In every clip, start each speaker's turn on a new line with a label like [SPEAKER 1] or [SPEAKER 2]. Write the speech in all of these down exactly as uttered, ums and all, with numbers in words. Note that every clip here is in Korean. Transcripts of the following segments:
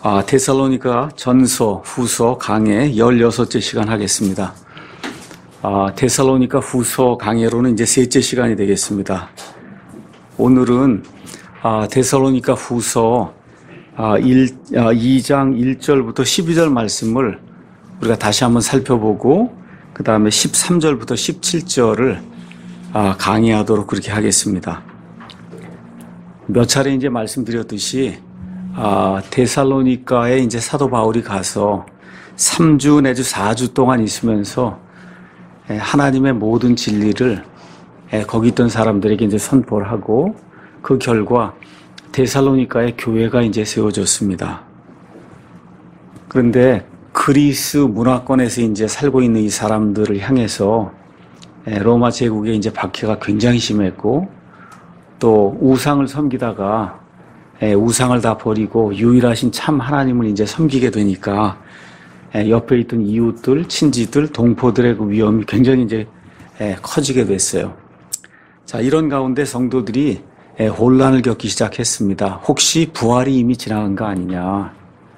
[SPEAKER 1] 아, 데살로니가 전서, 후서 강해 열여섯째 시간 하겠습니다. 아, 데살로니가 후서 강해로는 이제 셋째 시간이 되겠습니다. 오늘은 아, 데살로니가 후서 아, 일, 아, 이 장 일 절부터 십이 절 말씀을 우리가 다시 한번 살펴보고 그 다음에 십삼 절부터 십칠 절을 아, 강의하도록 그렇게 하겠습니다. 몇 차례 이제 말씀드렸듯이 아, 데살로니가에 이제 사도 바울이 가서 삼 주 내지 사 주 동안 있으면서 하나님의 모든 진리를 거기 있던 사람들에게 이제 선포를 하고 그 결과 데살로니가의 교회가 이제 세워졌습니다. 그런데 그리스 문화권에서 이제 살고 있는 이 사람들을 향해서 로마 제국의 이제 박해가 굉장히 심했고 또 우상을 섬기다가 우상을 다 버리고 유일하신 참 하나님을 이제 섬기게 되니까 옆에 있던 이웃들, 친지들, 동포들의 그 위험이 굉장히 이제 커지게 됐어요. 자, 이런 가운데 성도들이 혼란을 겪기 시작했습니다. 혹시 부활이 이미 지나간 거 아니냐.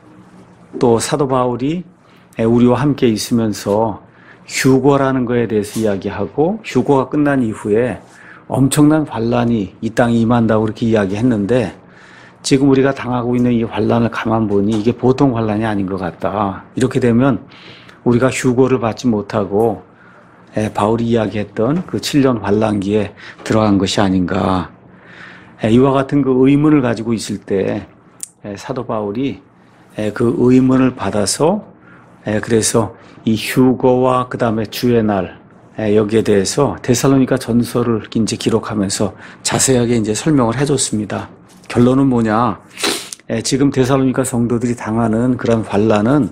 [SPEAKER 1] 또 사도 바울이 우리와 함께 있으면서 휴거라는 거에 대해서 이야기하고 휴거가 끝난 이후에 엄청난 환란이 이 땅에 임한다고 그렇게 이야기했는데 지금 우리가 당하고 있는 이 환란을 가만 보니 이게 보통 환란이 아닌 것 같다. 이렇게 되면 우리가 휴거를 받지 못하고 바울이 이야기했던 그 칠 년 환란기에 들어간 것이 아닌가. 이와 같은 그 의문을 가지고 있을 때 사도 바울이 그 의문을 받아서 그래서 이 휴거와 그 다음에 주의 날 여기에 대해서 데살로니가 전서를 이제 기록하면서 자세하게 이제 설명을 해줬습니다. 결론은 뭐냐? 지금 데살로니가 성도들이 당하는 그런 환란은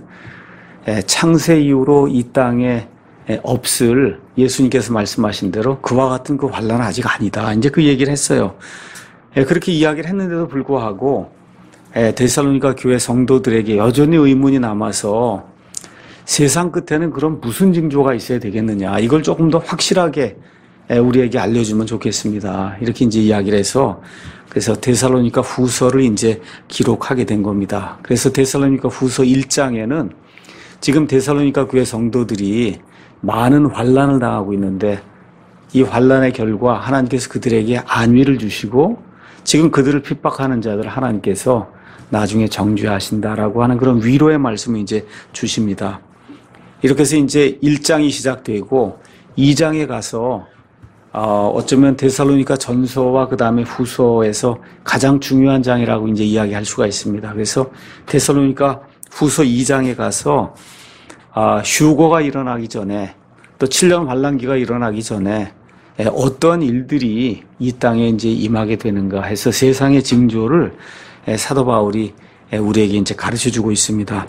[SPEAKER 1] 창세 이후로 이 땅에 없을 예수님께서 말씀하신 대로 그와 같은 그 환란은 아직 아니다. 이제 그 얘기를 했어요. 그렇게 이야기를 했는데도 불구하고 데살로니가 교회 성도들에게 여전히 의문이 남아서 세상 끝에는 그럼 무슨 징조가 있어야 되겠느냐. 이걸 조금 더 확실하게 우리에게 알려주면 좋겠습니다. 이렇게 이제 이야기를 해서 그래서 데살로니가 후서를 이제 기록하게 된 겁니다. 그래서 데살로니가 후서 일 장에는 지금 데살로니가 교회 성도들이 많은 환란을 당하고 있는데 이 환란의 결과 하나님께서 그들에게 안위를 주시고 지금 그들을 핍박하는 자들 하나님께서 나중에 정죄하신다라고 하는 그런 위로의 말씀을 이제 주십니다. 이렇게 해서 이제 일 장이 시작되고 이 장에 가서 어, 어쩌면 데살로니가 전서와 그 다음에 후서에서 가장 중요한 장이라고 이제 이야기할 수가 있습니다. 그래서 데살로니가 후서 이 장에 가서 아, 휴거가 일어나기 전에 또 칠 년 환란기가 일어나기 전에 어떤 일들이 이 땅에 이제 임하게 되는가 해서 세상의 징조를 사도 바울이 우리에게 이제 가르쳐 주고 있습니다.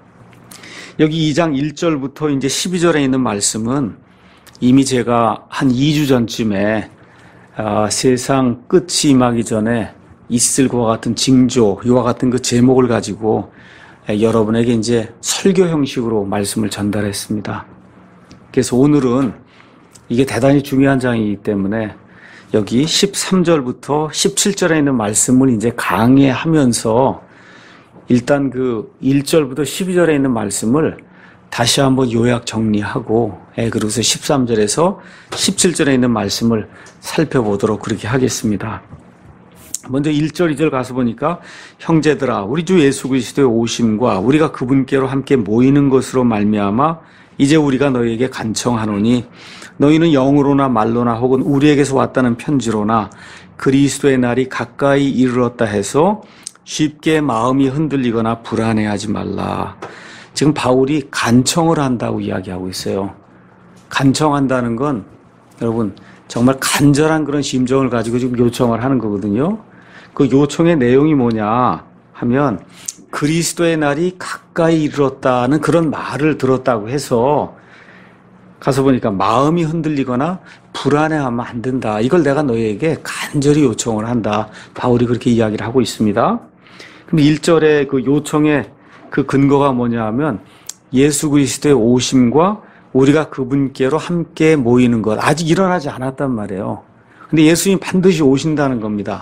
[SPEAKER 1] 여기 이 장 일 절부터 이제 십이 절에 있는 말씀은 이미 제가 한 이 주 전쯤에 아, 세상 끝이 임하기 전에 있을 것과 같은 징조, 이와 같은 그 제목을 가지고 여러분에게 이제 설교 형식으로 말씀을 전달했습니다. 그래서 오늘은 이게 대단히 중요한 장이기 때문에 여기 십삼 절부터 십칠 절에 있는 말씀을 이제 강의하면서 일단 그 일 절부터 십이 절에 있는 말씀을 다시 한번 요약 정리하고 그러고서 십삼 절에서 십칠 절에 있는 말씀을 살펴보도록 그렇게 하겠습니다. 먼저 일 절, 이 절 가서 보니까 형제들아 우리 주 예수 그리스도의 오심과 우리가 그분께로 함께 모이는 것으로 말미암아 이제 우리가 너희에게 간청하노니 너희는 영으로나 말로나 혹은 우리에게서 왔다는 편지로나 그리스도의 날이 가까이 이르렀다 해서 쉽게 마음이 흔들리거나 불안해하지 말라. 지금 바울이 간청을 한다고 이야기하고 있어요. 간청한다는 건 여러분 정말 간절한 그런 심정을 가지고 지금 요청을 하는 거거든요. 그 요청의 내용이 뭐냐 하면 그리스도의 날이 가까이 이르렀다는 그런 말을 들었다고 해서 가서 보니까 마음이 흔들리거나 불안해하면 안 된다. 이걸 내가 너희에게 간절히 요청을 한다. 바울이 그렇게 이야기를 하고 있습니다. 그럼 일 절에 그 요청의 그 근거가 뭐냐 하면 예수 그리스도의 오심과 우리가 그분께로 함께 모이는 것 아직 일어나지 않았단 말이에요. 근데 예수님 반드시 오신다는 겁니다.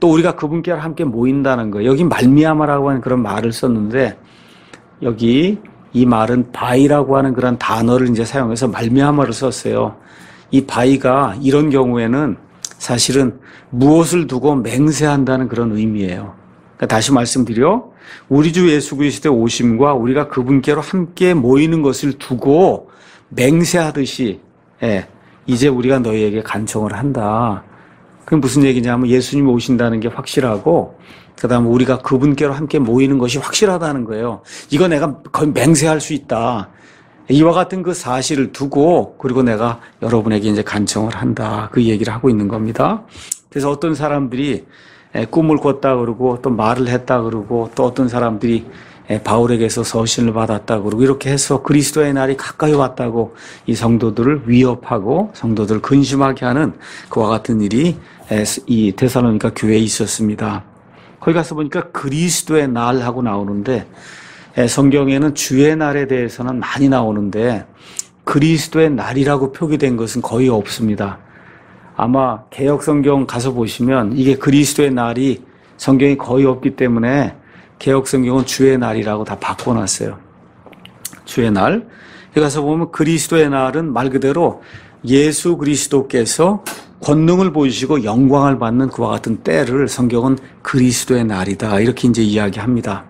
[SPEAKER 1] 또 우리가 그분께로 함께 모인다는 거예요. 여기 말미암아라고 하는 그런 말을 썼는데 여기 이 말은 바이라고 하는 그런 단어를 이제 사용해서 말미암아를 썼어요. 이 바이가 이런 경우에는 사실은 무엇을 두고 맹세한다는 그런 의미예요. 그러니까 다시 말씀드려 우리 주 예수 그리스도의 오심과 우리가 그분께로 함께 모이는 것을 두고 맹세하듯이 예, 이제 우리가 너희에게 간청을 한다. 그게 무슨 얘기냐면 예수님이 오신다는 게 확실하고 그다음에 우리가 그분께로 함께 모이는 것이 확실하다는 거예요. 이거 내가 거의 맹세할 수 있다. 이와 같은 그 사실을 두고 그리고 내가 여러분에게 이제 간청을 한다. 그 얘기를 하고 있는 겁니다. 그래서 어떤 사람들이 꿈을 꿨다 그러고 또 말을 했다 그러고 또 어떤 사람들이 바울에게서 서신을 받았다 그러고 이렇게 해서 그리스도의 날이 가까이 왔다고 이 성도들을 위협하고 성도들을 근심하게 하는 그와 같은 일이 이 데살로니가 교회에 있었습니다. 거기 가서 보니까 그리스도의 날하고 나오는데 성경에는 주의 날에 대해서는 많이 나오는데 그리스도의 날이라고 표기된 것은 거의 없습니다. 아마 개역성경 가서 보시면 이게 그리스도의 날이 성경이 거의 없기 때문에 개역성경은 주의 날이라고 다 바꿔놨어요. 주의 날. 여기 가서 보면 그리스도의 날은 말 그대로 예수 그리스도께서 권능을 보이시고 영광을 받는 그와 같은 때를 성경은 그리스도의 날이다. 이렇게 이제 이야기합니다.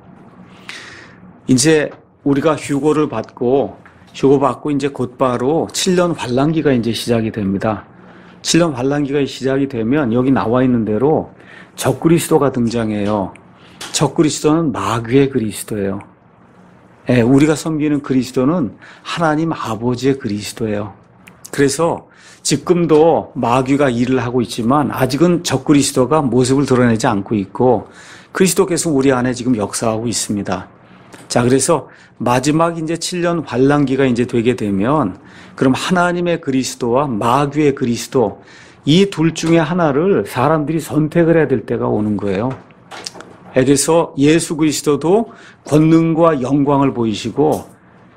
[SPEAKER 1] 이제 우리가 휴고를 받고 휴고 받고 이제 곧바로 칠 년 환란기가 이제 시작이 됩니다. 칠 년 환란기가 시작이 되면 여기 나와 있는 대로 적그리스도가 등장해요. 적그리스도는 마귀의 그리스도예요. 예, 우리가 섬기는 그리스도는 하나님 아버지의 그리스도예요. 그래서 지금도 마귀가 일을 하고 있지만 아직은 적그리스도가 모습을 드러내지 않고 있고 그리스도께서 우리 안에 지금 역사하고 있습니다. 자, 그래서 마지막 이제 칠 년 환란기가 이제 되게 되면 그럼 하나님의 그리스도와 마귀의 그리스도 이 둘 중에 하나를 사람들이 선택을 해야 될 때가 오는 거예요. 그래서 예수 그리스도도 권능과 영광을 보이시고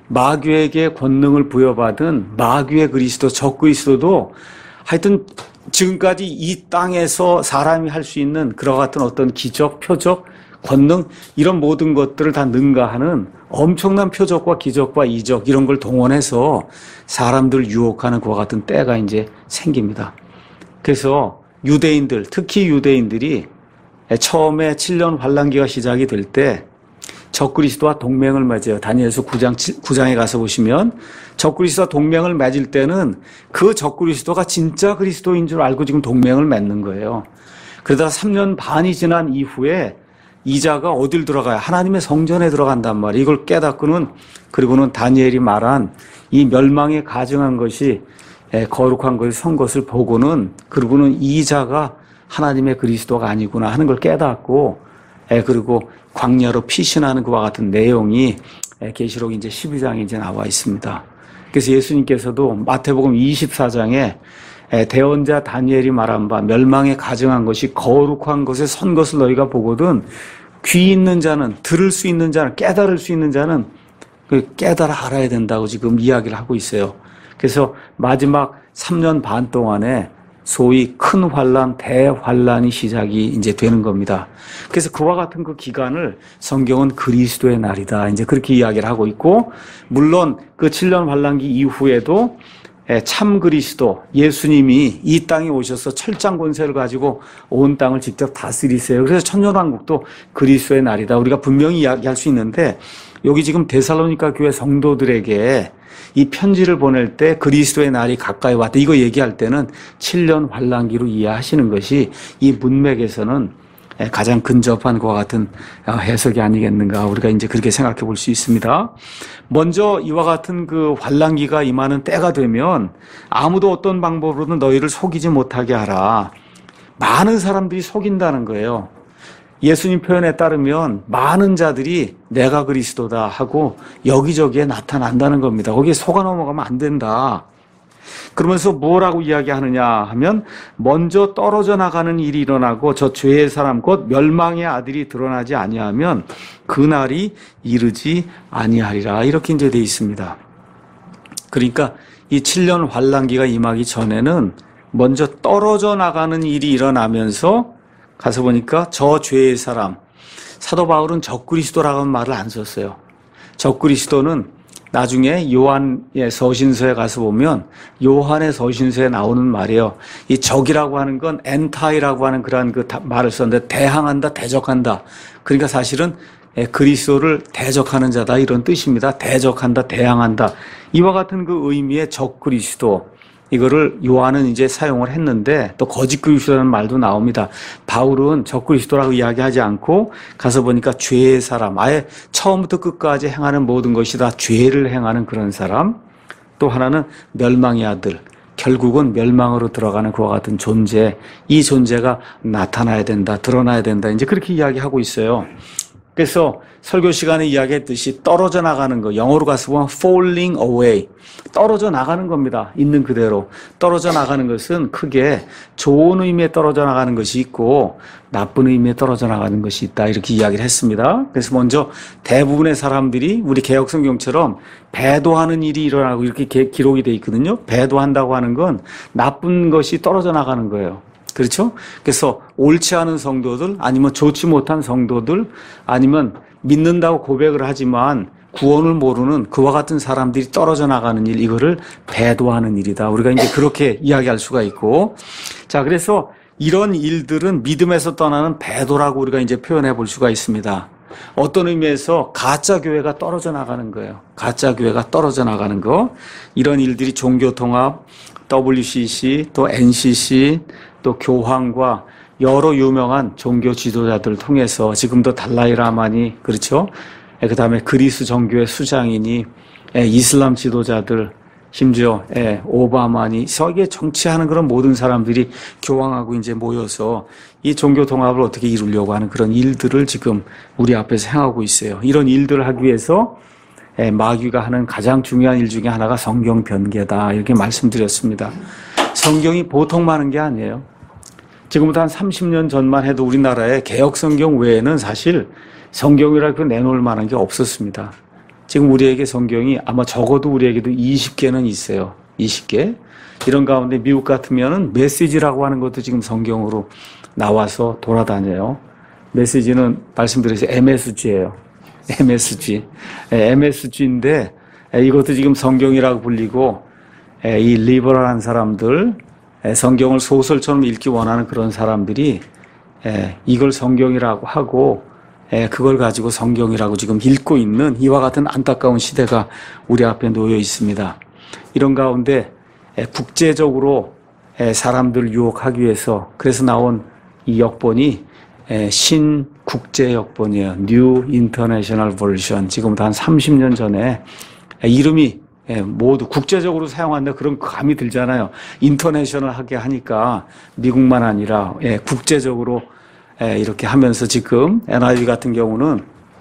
[SPEAKER 1] 마귀에게 권능을 부여받은 마귀의 그리스도, 적그리스도도 하여튼 지금까지 이 땅에서 사람이 할 수 있는 그와 같은 어떤 기적, 표적, 권능 이런 모든 것들을 다 능가하는 엄청난 표적과 기적과 이적 이런 걸 동원해서 사람들 유혹하는 그와 같은 때가 이제 생깁니다. 그래서 유대인들, 특히 유대인들이 처음에 칠 년 환란기가 시작이 될 때 적그리스도와 동맹을 맺어요. 다니엘서 구 장, 구 장에 가서 보시면 적그리스도와 동맹을 맺을 때는 그 적그리스도가 진짜 그리스도인 줄 알고 지금 동맹을 맺는 거예요. 그러다가 삼 년 반이 지난 이후에 이자가 어딜 들어가요? 하나님의 성전에 들어간단 말이에요. 이걸 깨닫고는 그리고는 다니엘이 말한 이 멸망에 가증한 것이 거룩한 것이 선 것을 보고는 그리고는 이자가 하나님의 그리스도가 아니구나 하는 걸 깨닫고 그리고 광야로 피신하는 그와 같은 내용이 계시록 이제 십이 장에 이제 나와 있습니다. 그래서 예수님께서도 마태복음 이십사 장에 대언자 다니엘이 말한 바 멸망에 가증한 것이 거룩한 것에 선 것을 너희가 보거든 귀 있는 자는 들을 수 있는 자는 깨달을 수 있는 자는 깨달아 알아야 된다고 지금 이야기를 하고 있어요. 그래서 마지막 삼 년 반 동안에 소위 큰 환란, 대환란이 시작이 이제 되는 겁니다. 그래서 그와 같은 그 기간을 성경은 그리스도의 날이다. 이제 그렇게 이야기를 하고 있고, 물론 그 칠 년 환란기 이후에도 참 그리스도, 예수님이 이 땅에 오셔서 철장 권세를 가지고 온 땅을 직접 다스리세요. 그래서 천년왕국도 그리스도의 날이다. 우리가 분명히 이야기할 수 있는데, 여기 지금 데살로니가 교회 성도들에게 이 편지를 보낼 때 그리스도의 날이 가까이 왔다. 이거 얘기할 때는 칠 년 환란기로 이해하시는 것이 이 문맥에서는 가장 근접한 것과 같은 해석이 아니겠는가. 우리가 이제 그렇게 생각해 볼 수 있습니다. 먼저 이와 같은 그 환란기가 임하는 때가 되면 아무도 어떤 방법으로든 너희를 속이지 못하게 하라. 많은 사람들이 속인다는 거예요. 예수님 표현에 따르면 많은 자들이 내가 그리스도다 하고 여기저기에 나타난다는 겁니다. 거기에 속아 넘어가면 안 된다. 그러면서 뭐라고 이야기하느냐 하면 먼저 떨어져 나가는 일이 일어나고 저 죄의 사람 곧 멸망의 아들이 드러나지 아니하면 그날이 이르지 아니하리라. 이렇게 이제 돼 있습니다. 그러니까 이 칠 년 환란기가 임하기 전에는 먼저 떨어져 나가는 일이 일어나면서 가서 보니까 저 죄의 사람, 사도 바울은 적그리스도라는 말을 안 썼어요. 적그리스도는 나중에 요한의 서신서에 가서 보면 요한의 서신서에 나오는 말이에요. 이 적이라고 하는 건 엔타이라고 하는 그러한 그 말을 썼는데 대항한다, 대적한다. 그러니까 사실은 그리스도를 대적하는 자다 이런 뜻입니다. 대적한다, 대항한다. 이와 같은 그 의미의 적그리스도. 이거를 요한은 이제 사용을 했는데 또 거짓 그리스도라는 말도 나옵니다. 바울은 적그리스도라고 이야기하지 않고 가서 보니까 죄의 사람, 아예 처음부터 끝까지 행하는 모든 것이 다 죄를 행하는 그런 사람. 또 하나는 멸망의 아들, 결국은 멸망으로 들어가는 그와 같은 존재. 이 존재가 나타나야 된다, 드러나야 된다. 이제 그렇게 이야기하고 있어요. 그래서 설교 시간에 이야기했듯이 떨어져 나가는 거, 영어로 가서 보면 falling away, 떨어져 나가는 겁니다. 있는 그대로. 떨어져 나가는 것은 크게 좋은 의미에 떨어져 나가는 것이 있고 나쁜 의미에 떨어져 나가는 것이 있다. 이렇게 이야기를 했습니다. 그래서 먼저 대부분의 사람들이 우리 개혁성경처럼 배도하는 일이 일어나고 이렇게 기록이 되어 있거든요. 배도한다고 하는 건 나쁜 것이 떨어져 나가는 거예요. 그렇죠? 그래서 옳지 않은 성도들, 아니면 좋지 못한 성도들, 아니면 믿는다고 고백을 하지만 구원을 모르는 그와 같은 사람들이 떨어져 나가는 일, 이거를 배도하는 일이다. 우리가 이제 그렇게 이야기할 수가 있고. 자, 그래서 이런 일들은 믿음에서 떠나는 배도라고 우리가 이제 표현해 볼 수가 있습니다. 어떤 의미에서 가짜 교회가 떨어져 나가는 거예요. 가짜 교회가 떨어져 나가는 거. 이런 일들이 종교통합, 더블유씨씨, 또 엔씨씨, 또 교황과 여러 유명한 종교 지도자들을 통해서 지금도 달라이라마니, 그렇죠? 그 다음에 그리스 정교회 수장이니, 이슬람 지도자들, 심지어 오바마니, 세계 정치하는 그런 모든 사람들이 교황하고 이제 모여서 이 종교 통합을 어떻게 이루려고 하는 그런 일들을 지금 우리 앞에서 행하고 있어요. 이런 일들을 하기 위해서 마귀가 하는 가장 중요한 일 중에 하나가 성경 변개다. 이렇게 말씀드렸습니다. 성경이 보통 많은 게 아니에요. 지금부터 한 삼십 년 전만 해도 우리나라에 개혁성경 외에는 사실 성경이라고 내놓을 만한 게 없었습니다. 지금 우리에게 성경이 아마 적어도 우리에게도 이십 개는 있어요. 이십 개. 이런 가운데 미국 같으면은 메시지라고 하는 것도 지금 성경으로 나와서 돌아다녀요. 메시지는 말씀드려서 엠에스지예요. 엠에스지. 엠에스지인데 이것도 지금 성경이라고 불리고 이 리버럴한 사람들, 성경을 소설처럼 읽기 원하는 그런 사람들이 이걸 성경이라고 하고 그걸 가지고 성경이라고 지금 읽고 있는 이와 같은 안타까운 시대가 우리 앞에 놓여 있습니다. 이런 가운데 국제적으로 사람들을 유혹하기 위해서 그래서 나온 이 역본이 신국제 역본이에요. New International Version. 지금부터 한 삼십 년 전에 이름이 모두 국제적으로 사용한다 그런 감이 들잖아요. 인터내셔널하게 하니까 미국만 아니라 국제적으로 이렇게 하면서 지금 엔아이브이 같은 경우는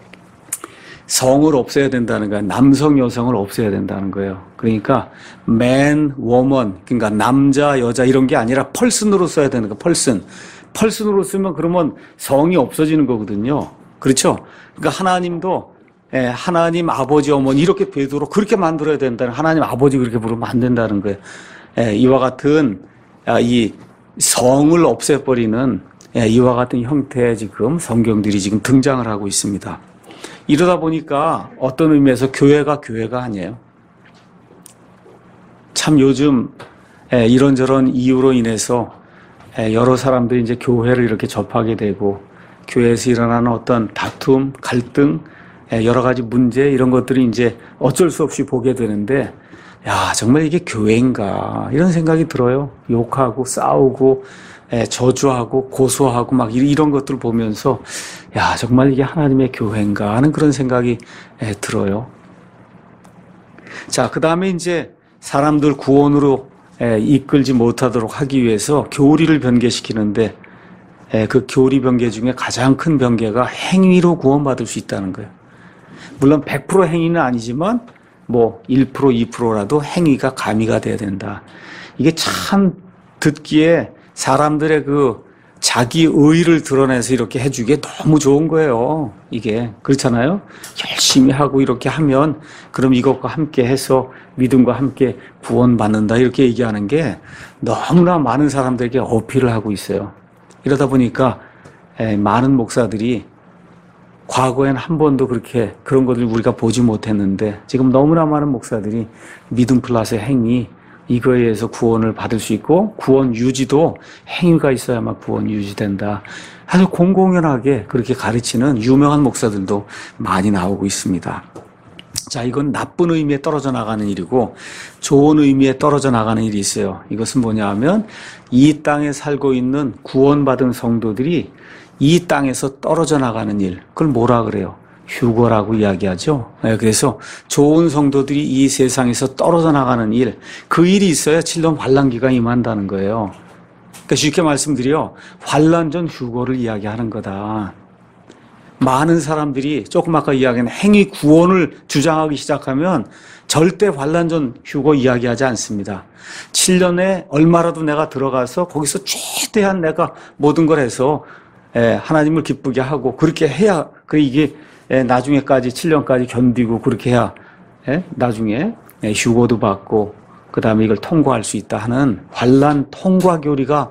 [SPEAKER 1] 성을 없애야 된다는 거예요. 남성, 여성을 없애야 된다는 거예요. 그러니까 man, woman, 그러니까 남자, 여자 이런 게 아니라 펄슨으로 써야 되는 거예요. 펄슨. 펄슨으로 쓰면 그러면 성이 없어지는 거거든요. 그렇죠? 그러니까 하나님도 하나님 아버지 어머니 이렇게 베도록 그렇게 만들어야 된다는, 하나님 아버지 그렇게 부르면 안 된다는 거예요. 이와 같은 이 성을 없애버리는 이와 같은 형태의 지금 성경들이 지금 등장을 하고 있습니다. 이러다 보니까 어떤 의미에서 교회가 교회가 아니에요. 참 요즘 이런저런 이유로 인해서 여러 사람들이 이제 교회를 이렇게 접하게 되고 교회에서 일어나는 어떤 다툼, 갈등, 여러 가지 문제 이런 것들이 이제 어쩔 수 없이 보게 되는데, 야, 정말 이게 교회인가 이런 생각이 들어요. 욕하고 싸우고 저주하고 고소하고 막 이런 것들을 보면서 야, 정말 이게 하나님의 교회인가 하는 그런 생각이 들어요. 자, 그 다음에 이제 사람들 구원으로 이끌지 못하도록 하기 위해서 교리를 변개시키는데 그 교리 변개 중에 가장 큰 변개가 행위로 구원받을 수 있다는 거예요. 물론 백 퍼센트 행위는 아니지만 뭐 일 퍼센트, 이 퍼센트라도 행위가 가미가 돼야 된다. 이게 참 듣기에 사람들의 그 자기 의의를 드러내서 이렇게 해주기에 너무 좋은 거예요. 이게 그렇잖아요. 열심히 하고 이렇게 하면 그럼 이것과 함께 해서 믿음과 함께 구원받는다 이렇게 얘기하는 게 너무나 많은 사람들에게 어필을 하고 있어요. 이러다 보니까 에, 많은 목사들이 과거엔 한 번도 그렇게 그런 것을 우리가 보지 못했는데 지금 너무나 많은 목사들이 믿음 플러스 행위 이거에 의해서 구원을 받을 수 있고 구원 유지도 행위가 있어야만 구원 유지된다. 아주 공공연하게 그렇게 가르치는 유명한 목사들도 많이 나오고 있습니다. 자, 이건 나쁜 의미에 떨어져 나가는 일이고 좋은 의미에 떨어져 나가는 일이 있어요. 이것은 뭐냐 하면 이 땅에 살고 있는 구원받은 성도들이 이 땅에서 떨어져 나가는 일, 그걸 뭐라 그래요? 휴거라고 이야기하죠. 네, 그래서 좋은 성도들이 이 세상에서 떨어져 나가는 일, 그 일이 있어야 칠년 환란기가 임한다는 거예요. 그러니까 쉽게 말씀드려 환란 전 휴거를 이야기하는 거다. 많은 사람들이 조금 아까 이야기한 행위 구원을 주장하기 시작하면 절대 환란 전 휴거 이야기하지 않습니다. 칠 년에 얼마라도 내가 들어가서 거기서 최대한 내가 모든 걸 해서 하나님을 기쁘게 하고 그렇게 해야 그 이게 나중에까지 칠 년까지 견디고 그렇게 해야 나중에 휴거도 받고 그 다음에 이걸 통과할 수 있다 하는 환란 통과 교리가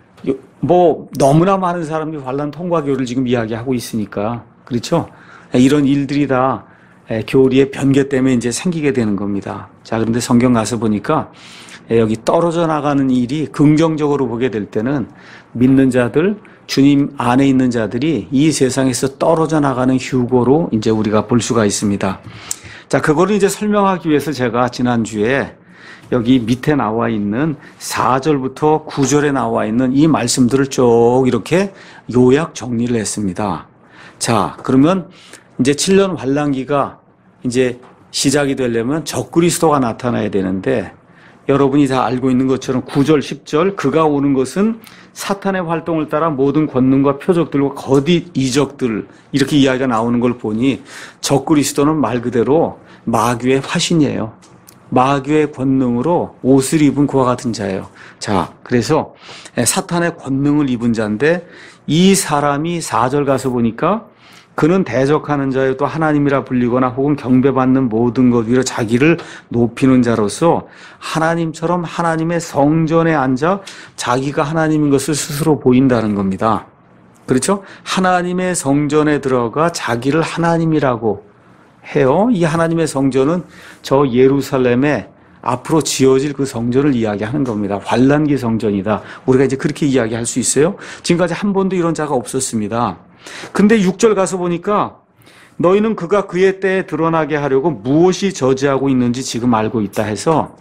[SPEAKER 1] 뭐 너무나 많은 사람들이 환란 통과 교리를 지금 이야기하고 있으니까 그렇죠? 이런 일들이 다 교리의 변개 때문에 이제 생기게 되는 겁니다. 자, 그런데 성경 가서 보니까 여기 떨어져 나가는 일이 긍정적으로 보게 될 때는 믿는 자들, 주님 안에 있는 자들이 이 세상에서 떨어져 나가는 휴거로 이제 우리가 볼 수가 있습니다. 자, 그거를 이제 설명하기 위해서 제가 지난주에 여기 밑에 나와 있는 사 절부터 구 절에 나와 있는 이 말씀들을 쭉 이렇게 요약 정리를 했습니다. 자, 그러면 이제 칠 년 환란기가 이제 시작이 되려면 적그리스도가 나타나야 되는데 여러분이 다 알고 있는 것처럼 구 절, 십 절 그가 오는 것은 사탄의 활동을 따라 모든 권능과 표적들과 거짓 이적들 이렇게 이야기가 나오는 걸 보니 적그리스도는 말 그대로 마귀의 화신이에요. 마귀의 권능으로 옷을 입은 그와 같은 자예요. 자, 그래서 사탄의 권능을 입은 자인데 이 사람이 사 절 가서 보니까 그는 대적하는 자여 또 하나님이라 불리거나 혹은 경배받는 모든 것 위로 자기를 높이는 자로서 하나님처럼 하나님의 성전에 앉아 자기가 하나님인 것을 스스로 보인다는 겁니다. 그렇죠? 하나님의 성전에 들어가 자기를 하나님이라고 해요. 이 하나님의 성전은 저 예루살렘에 앞으로 지어질 그 성전을 이야기하는 겁니다. 환란기 성전이다. 우리가 이제 그렇게 이야기할 수 있어요. 지금까지 한 번도 이런 자가 없었습니다. 근데 육 절 가서 보니까 너희는 그가 그의 때에 드러나게 하려고 무엇이 저지하고 있는지 지금 알고 있다 해서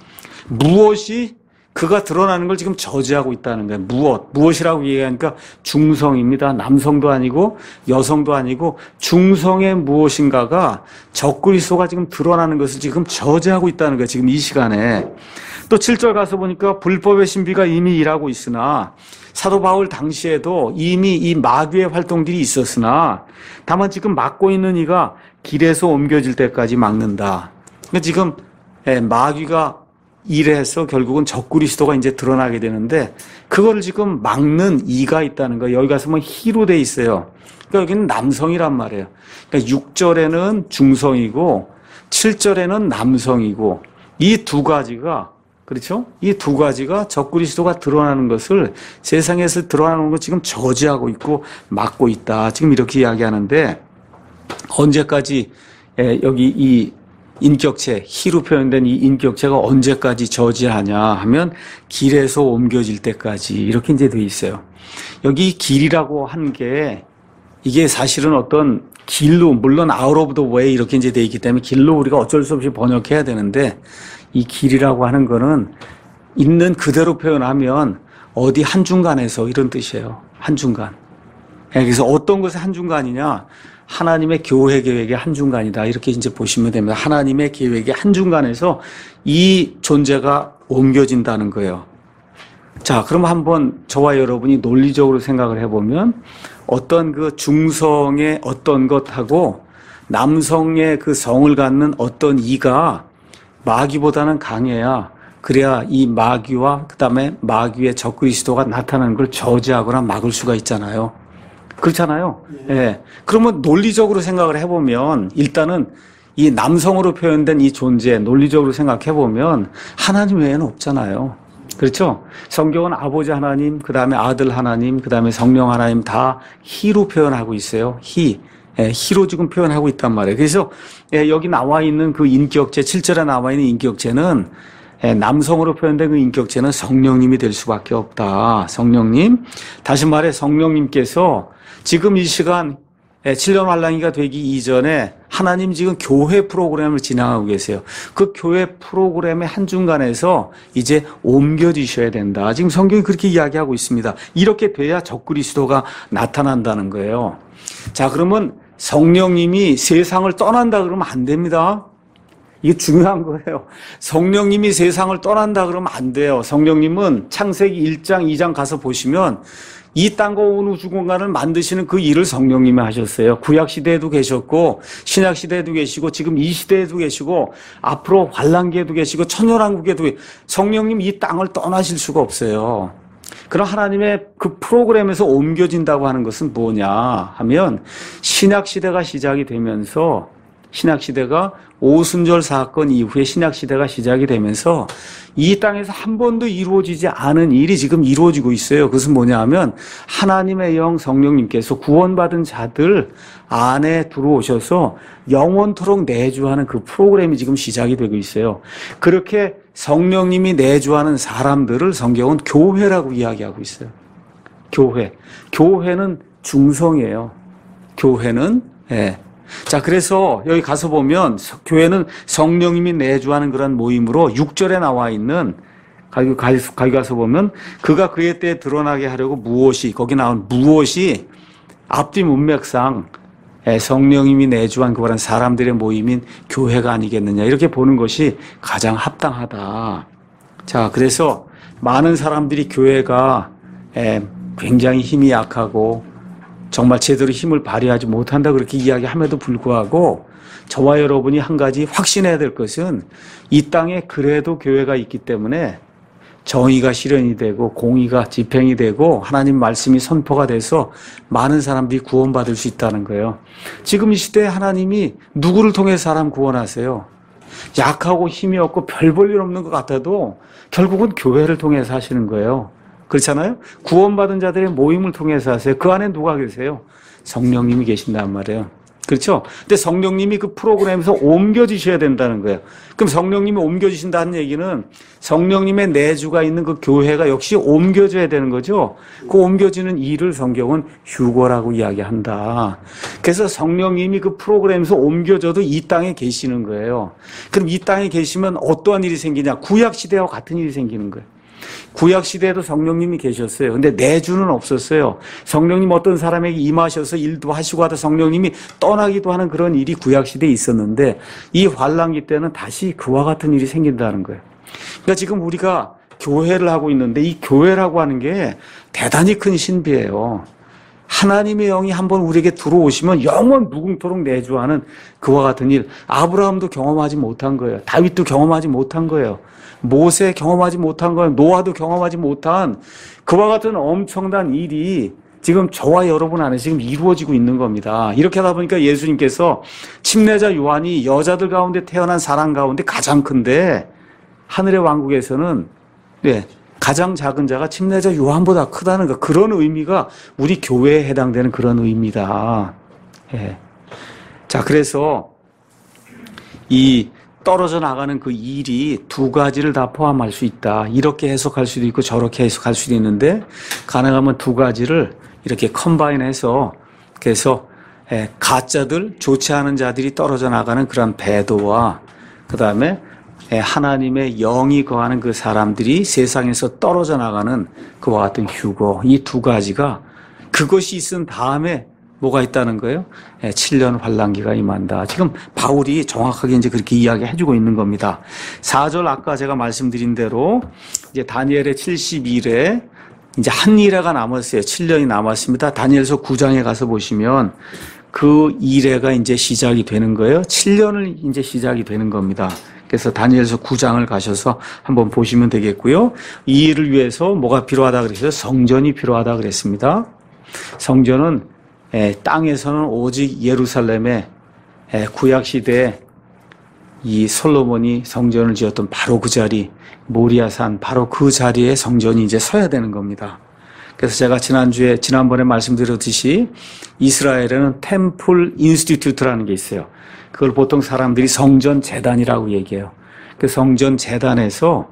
[SPEAKER 1] 무엇이 그가 드러나는 걸 지금 저지하고 있다는 거예요. 무엇? 무엇이라고 얘기하니까 중성입니다. 남성도 아니고 여성도 아니고 중성의 무엇인가가 적그리스도가 지금 드러나는 것을 지금 저지하고 있다는 거예요. 지금 이 시간에. 또 칠 절 가서 보니까 불법의 신비가 이미 일하고 있으나 사도 바울 당시에도 이미 이 마귀의 활동들이 있었으나 다만 지금 막고 있는 이가 길에서 옮겨질 때까지 막는다. 그러니까 지금 마귀가 일해서 결국은 적그리스도가 이제 드러나게 되는데 그거를 지금 막는 이가 있다는 거예요. 여기 가서 보면 히로 돼 있어요. 그러니까 여기는 남성이란 말이에요. 그러니까 육 절에는 중성이고 칠 절에는 남성이고 이 두 가지가 그렇죠? 이 두 가지가 적그리스도가 드러나는 것을 세상에서 드러나는 걸 지금 저지하고 있고 막고 있다. 지금 이렇게 이야기하는데 언제까지 여기 이 인격체, 히로 표현된 이 인격체가 언제까지 저지하냐 하면 길에서 옮겨질 때까지 이렇게 이제 돼 있어요. 여기 길이라고 한 게 이게 사실은 어떤 길로 물론 out of the way 이렇게 이제 돼 있기 때문에 길로 우리가 어쩔 수 없이 번역해야 되는데 이 길이라고 하는 거는 있는 그대로 표현하면 어디 한중간에서 이런 뜻이에요. 한중간. 그래서 어떤 것이 한중간이냐? 하나님의 교회 계획의 한중간이다. 이렇게 이제 보시면 됩니다. 하나님의 계획의 한중간에서 이 존재가 옮겨진다는 거예요. 자, 그럼 한번 저와 여러분이 논리적으로 생각을 해보면 어떤 그 중성의 어떤 것하고 남성의 그 성을 갖는 어떤 이가 마귀보다는 강해야 그래야 이 마귀와 그 다음에 마귀의 적그리스도가 나타나는 걸 저지하거나 막을 수가 있잖아요. 그렇잖아요. 예. 네. 그러면 논리적으로 생각을 해보면 일단은 이 남성으로 표현된 이 존재 논리적으로 생각해보면 하나님 외에는 없잖아요. 그렇죠? 성경은 아버지 하나님, 그 다음에 아들 하나님, 그 다음에 성령 하나님 다 히로 표현하고 있어요. 히. 예, 히로 지금 표현하고 있단 말이에요. 그래서 예, 여기 나와 있는 그 인격체, 칠 절에 나와 있는 인격체는 예, 남성으로 표현된 그 인격체는 성령님이 될 수밖에 없다. 성령님. 다시 말해 성령님께서 지금 이 시간 예, 칠 년 환란기가 되기 이전에 하나님 지금 교회 프로그램을 진행하고 계세요. 그 교회 프로그램의 한중간에서 이제 옮겨지셔야 된다. 지금 성경이 그렇게 이야기하고 있습니다. 이렇게 돼야 적그리스도가 나타난다는 거예요. 자, 그러면 성령님이 세상을 떠난다 그러면 안 됩니다. 이게 중요한 거예요. 성령님이 세상을 떠난다 그러면 안 돼요. 성령님은 창세기 일 장, 이 장 가서 보시면 이 땅과 온 우주 공간을 만드시는 그 일을 성령님이 하셨어요. 구약 시대에도 계셨고 신약 시대에도 계시고 지금 이 시대에도 계시고 앞으로 환란기에도 계시고 천년왕국에도 계시고 성령님 이 땅을 떠나실 수가 없어요. 그럼 하나님의 그 프로그램에서 옮겨진다고 하는 것은 뭐냐 하면 신약 시대가 시작이 되면서 신약 시대가 오순절 사건 이후에 신약 시대가 시작이 되면서 이 땅에서 한 번도 이루어지지 않은 일이 지금 이루어지고 있어요. 그것은 뭐냐 하면 하나님의 영 성령님께서 구원받은 자들 안에 들어오셔서 영원토록 내주하는 그 프로그램이 지금 시작이 되고 있어요. 그렇게 성령님이 내주하는 사람들을 성경은 교회라고 이야기하고 있어요. 교회. 교회는 중성이에요. 교회는 예. 자, 그래서 여기 가서 보면 교회는 성령님이 내주하는 그런 모임으로 육 절에 나와 있는 거기 가서 보면 그가 그의 때에 드러나게 하려고 무엇이 거기 나온 무엇이 앞뒤 문맥상 성령님이 내주한 그런 사람들의 모임인 교회가 아니겠느냐 이렇게 보는 것이 가장 합당하다. 자, 그래서 많은 사람들이 교회가 굉장히 힘이 약하고 정말 제대로 힘을 발휘하지 못한다 그렇게 이야기함에도 불구하고 저와 여러분이 한 가지 확신해야 될 것은 이 땅에 그래도 교회가 있기 때문에 정의가 실현이 되고 공의가 집행이 되고 하나님 말씀이 선포가 돼서 많은 사람들이 구원받을 수 있다는 거예요. 지금 이 시대에 하나님이 누구를 통해 사람 구원하세요? 약하고 힘이 없고 별 볼 일 없는 것 같아도 결국은 교회를 통해서 하시는 거예요. 그렇잖아요? 구원받은 자들의 모임을 통해서 하세요. 그 안에 누가 계세요? 성령님이 계신단 말이에요. 그렇죠? 근데 성령님이 그 프로그램에서 옮겨지셔야 된다는 거예요. 그럼 성령님이 옮겨지신다는 얘기는 성령님의 내주가 있는 그 교회가 역시 옮겨져야 되는 거죠. 그 옮겨지는 일을 성경은 휴거라고 이야기한다. 그래서 성령님이 그 프로그램에서 옮겨져도 이 땅에 계시는 거예요. 그럼 이 땅에 계시면 어떠한 일이 생기냐? 구약시대와 같은 일이 생기는 거예요. 구약시대에도 성령님이 계셨어요. 근데 내주는 없었어요. 성령님 어떤 사람에게 임하셔서 일도 하시고 하다 성령님이 떠나기도 하는 그런 일이 구약시대에 있었는데 이 환란기 때는 다시 그와 같은 일이 생긴다는 거예요. 그러니까 지금 우리가 교회를 하고 있는데 이 교회라고 하는 게 대단히 큰 신비예요. 하나님의 영이 한번 우리에게 들어오시면 영원 무궁토록 내주하는 그와 같은 일. 아브라함도 경험하지 못한 거예요. 다윗도 경험하지 못한 거예요. 모세 경험하지 못한 거예요. 노아도 경험하지 못한 그와 같은 엄청난 일이 지금 저와 여러분 안에 지금 이루어지고 있는 겁니다. 이렇게 하다 보니까 예수님께서 침례자 요한이 여자들 가운데 태어난 사람 가운데 가장 큰데 하늘의 왕국에서는 네, 가장 작은 자가 침례자 요한보다 크다는 거, 그런 의미가 우리 교회에 해당되는 그런 의미다. 예. 자, 그래서 이 떨어져 나가는 그 일이 두 가지를 다 포함할 수 있다. 이렇게 해석할 수도 있고 저렇게 해석할 수도 있는데 가능하면 두 가지를 이렇게 컴바인해서 그래서 예, 가짜들, 좋지 않은 자들이 떨어져 나가는 그런 배도와 그 다음에 하나님의 영이 거하는 그 사람들이 세상에서 떨어져 나가는 그와 같은 휴거, 이 두 가지가 그것이 있은 다음에 뭐가 있다는 거예요? 칠 년 환란기가 임한다. 지금 바울이 정확하게 이제 그렇게 이야기해주고 있는 겁니다. 사 절 아까 제가 말씀드린 대로 이제 다니엘의 칠십일 회 이제 한 일회가 남았어요. 칠 년이 남았습니다. 다니엘서 구 장에 가서 보시면 그 일회가 이제 시작이 되는 거예요. 칠 년을 이제 시작이 되는 겁니다. 그래서 다니엘서 구 장을 가셔서 한번 보시면 되겠고요. 이 일을 위해서 뭐가 필요하다 그랬어요? 성전이 필요하다 그랬습니다. 성전은 땅에서는 오직 예루살렘에 구약시대에 이 솔로몬이 성전을 지었던 바로 그 자리, 모리아산 바로 그 자리에 성전이 이제 서야 되는 겁니다. 그래서 제가 지난주에, 지난번에 말씀드렸듯이 이스라엘에는 템플 인스티튜트라는 게 있어요. 그걸 보통 사람들이 성전 재단이라고 얘기해요. 그 성전 재단에서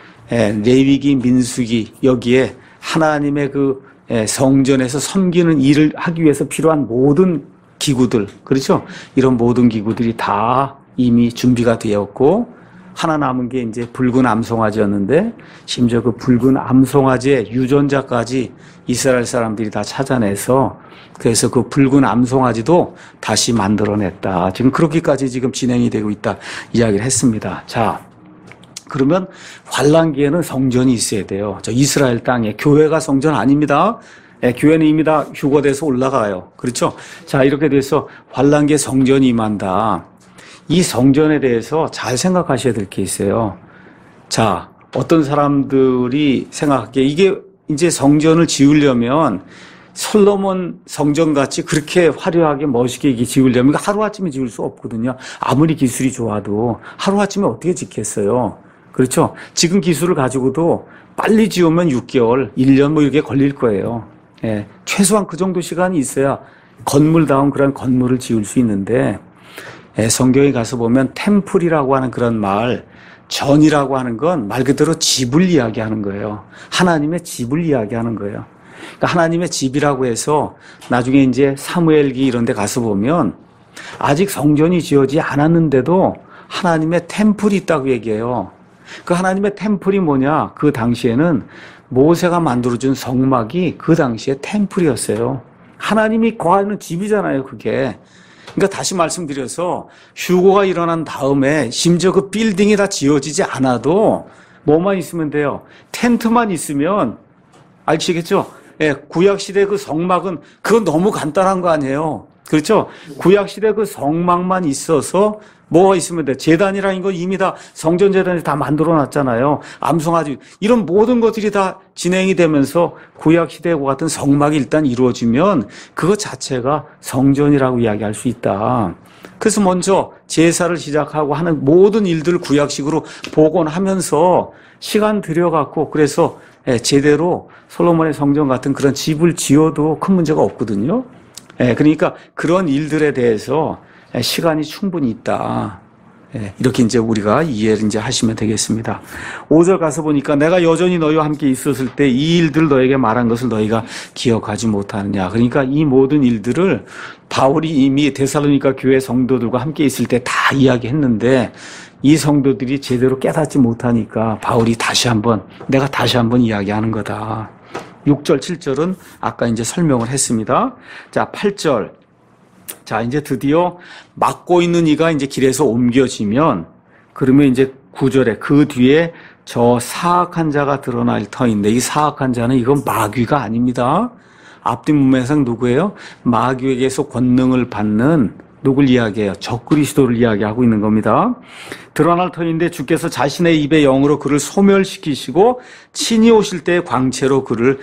[SPEAKER 1] 레위기, 민수기 여기에 하나님의 그 성전에서 섬기는 일을 하기 위해서 필요한 모든 기구들, 그렇죠? 이런 모든 기구들이 다 이미 준비가 되었고, 하나 남은 게 이제 붉은 암송아지였는데, 심지어 그 붉은 암송아지의 유전자까지 이스라엘 사람들이 다 찾아내서, 그래서 그 붉은 암송아지도 다시 만들어냈다. 지금 그렇게까지 지금 진행이 되고 있다 이야기를 했습니다. 자, 그러면 환란기에는 성전이 있어야 돼요. 저 이스라엘 땅에 교회가 성전 아닙니다. 예, 교회는 이미 다 휴거돼서 올라가요. 그렇죠? 자, 이렇게 돼서 환란기에 성전이 임한다. 이 성전에 대해서 잘 생각하셔야 될 게 있어요. 자, 어떤 사람들이 생각하기에 이게 이제 성전을 지으려면 솔로몬 성전같이 그렇게 화려하게 멋있게 이게 지으려면 하루아침에 지을 수 없거든요. 아무리 기술이 좋아도 하루아침에 어떻게 짓겠어요. 그렇죠? 지금 기술을 가지고도 빨리 지으면 육 개월, 일 년 뭐 이렇게 걸릴 거예요. 예, 최소한 그 정도 시간이 있어야 건물다운 그런 건물을 지을 수 있는데, 예, 성경에 가서 보면 템플이라고 하는 그런 말, 전이라고 하는 건 말 그대로 집을 이야기하는 거예요. 하나님의 집을 이야기하는 거예요. 그러니까 하나님의 집이라고 해서 나중에 이제 사무엘기 이런 데 가서 보면 아직 성전이 지어지지 않았는데도 하나님의 템플이 있다고 얘기해요. 그 하나님의 템플이 뭐냐? 그 당시에는 모세가 만들어준 성막이 그 당시에 템플이었어요. 하나님이 거하는 집이잖아요, 그게. 그러니까 다시 말씀드려서 휴거가 일어난 다음에 심지어 그 빌딩이 다 지어지지 않아도 뭐만 있으면 돼요? 텐트만 있으면, 아시겠죠? 예, 구약시대 그 성막은 그건 너무 간단한 거 아니에요. 그렇죠? 구약시대 그 성막만 있어서 뭐가 있으면 돼? 제단이라는 건 이미 다 성전 제단에서 다 만들어 놨잖아요. 암송아지 이런 모든 것들이 다 진행이 되면서 구약시대와 같은 성막이 일단 이루어지면 그것 자체가 성전이라고 이야기할 수 있다. 그래서 먼저 제사를 시작하고 하는 모든 일들을 구약식으로 복원하면서 시간 들여갖고 그래서 제대로 솔로몬의 성전 같은 그런 집을 지어도 큰 문제가 없거든요. 그러니까 그런 일들에 대해서 시간이 충분히 있다. 이렇게 이제 우리가 이해를 이제 하시면 되겠습니다. 오 절 가서 보니까 내가 여전히 너희와 함께 있었을 때 이 일들을 너에게 말한 것을 너희가 기억하지 못하느냐. 그러니까 이 모든 일들을 바울이 이미 데살로니가 교회 성도들과 함께 있을 때 다 이야기했는데 이 성도들이 제대로 깨닫지 못하니까 바울이 다시 한번, 내가 다시 한번 이야기하는 거다. 육 절, 칠 절은 아까 이제 설명을 했습니다. 자, 팔 절. 자, 이제 드디어 막고 있는 이가 이제 길에서 옮겨지면, 그러면 이제 구 절에 그 뒤에 저 사악한 자가 드러날 터인데, 이 사악한 자는 이건 마귀가 아닙니다. 앞뒤 문맥상 누구예요? 마귀에게서 권능을 받는 누굴 이야기해요? 적그리스도를 이야기하고 있는 겁니다. 드러날 터인데 주께서 자신의 입의 영으로 그를 소멸시키시고 친히 오실 때의 광채로 그를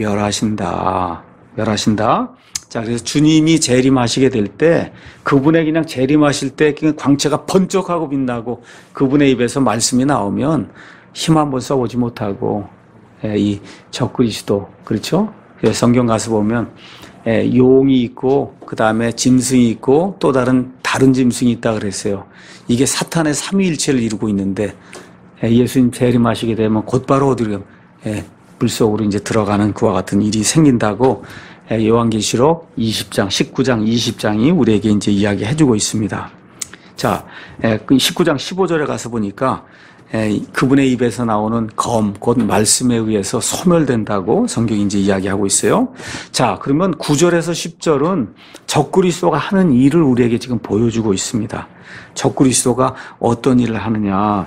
[SPEAKER 1] 멸하신다. 멸하신다. 자, 그래서 주님이 재림하시게 될 때 그분의 그냥 재림하실 때 그냥 광채가 번쩍하고 빛나고 그분의 입에서 말씀이 나오면 힘 한번 써보지 못하고 이 적그리스도, 그렇죠? 성경 가서 보면 용이 있고 그 다음에 짐승이 있고 또 다른 다른 짐승이 있다 그랬어요. 이게 사탄의 삼위일체를 이루고 있는데 예수님 재림하시게 되면 곧바로 어디로 물속으로 이제 들어가는 그와 같은 일이 생긴다고 요한계시록 이십 장, 십구 장, 이십 장이 우리에게 이제 이야기해주고 있습니다. 자, 십구 장 십오 절에 가서 보니까 그분의 입에서 나오는 검, 곧 말씀에 의해서 소멸된다고 성경이 이제 이야기하고 있어요. 자, 그러면 구 절에서 십 절은 적그리스도가 하는 일을 우리에게 지금 보여주고 있습니다. 적그리스도가 어떤 일을 하느냐.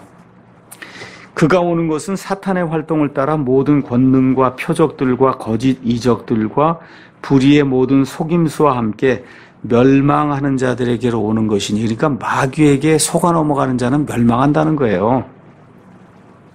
[SPEAKER 1] 그가 오는 것은 사탄의 활동을 따라 모든 권능과 표적들과 거짓 이적들과 불의의 모든 속임수와 함께 멸망하는 자들에게로 오는 것이니, 그러니까 마귀에게 속아 넘어가는 자는 멸망한다는 거예요.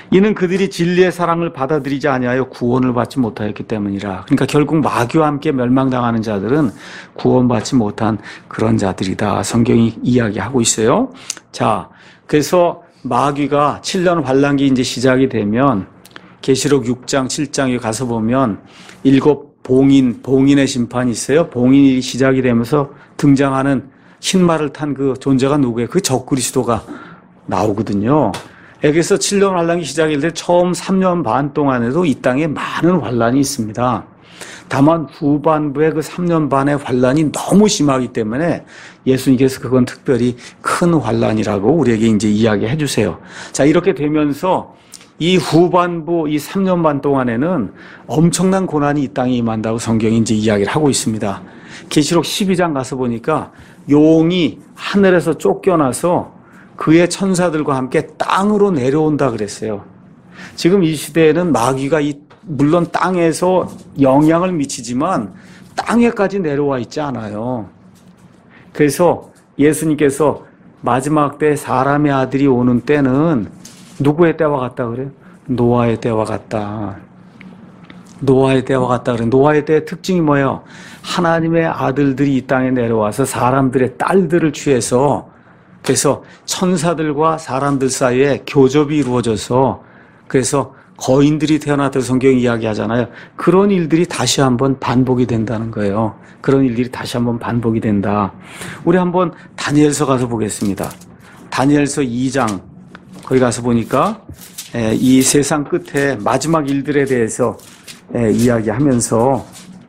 [SPEAKER 1] 이는 그들이 진리의 사랑을 받아들이지 아니하여 구원을 받지 못하였기 때문이라. 그러니까 결국 마귀와 함께 멸망당하는 자들은 구원받지 못한 그런 자들이다. 성경이 이야기하고 있어요. 자, 그래서 마귀가 칠 년 환란기 이제 시작이 되면 계시록 육 장, 칠 장에 가서 보면 일곱 봉인, 봉인의 심판이 있어요. 봉인이 시작이 되면서 등장하는 흰말을 탄 그 존재가 누구예요? 그 적그리스도가 나오거든요. 여기서 칠 년 환란이 시작일 때 처음 삼 년 반 동안에도 이 땅에 많은 환란이 있습니다. 다만 후반부에 그 삼 년 반의 환란이 너무 심하기 때문에 예수님께서 그건 특별히 큰 환란이라고 우리에게 이제 이야기해 주세요. 자, 이렇게 되면서 이 후반부 이 삼 년 반 동안에는 엄청난 고난이 이 땅에 임한다고 성경이 이제 이야기를 하고 있습니다. 계시록 십이 장 가서 보니까 용이 하늘에서 쫓겨나서 그의 천사들과 함께 땅으로 내려온다 그랬어요. 지금 이 시대에는 마귀가 이 물론 땅에서 영향을 미치지만 땅에까지 내려와 있지 않아요. 그래서 예수님께서 마지막 때 사람의 아들이 오는 때는 누구의 때와 같다 그래요? 노아의 때와 같다. 노아의 때와 같다 그래요. 노아의 때의 특징이 뭐예요? 하나님의 아들들이 이 땅에 내려와서 사람들의 딸들을 취해서 그래서 천사들과 사람들 사이에 교접이 이루어져서 그래서 거인들이 태어났다고 성경이 이야기하잖아요. 그런 일들이 다시 한번 반복이 된다는 거예요. 그런 일들이 다시 한번 반복이 된다. 우리 한번 다니엘서 가서 보겠습니다. 다니엘서 이 장 거기 가서 보니까 이 세상 끝에 마지막 일들에 대해서 이야기하면서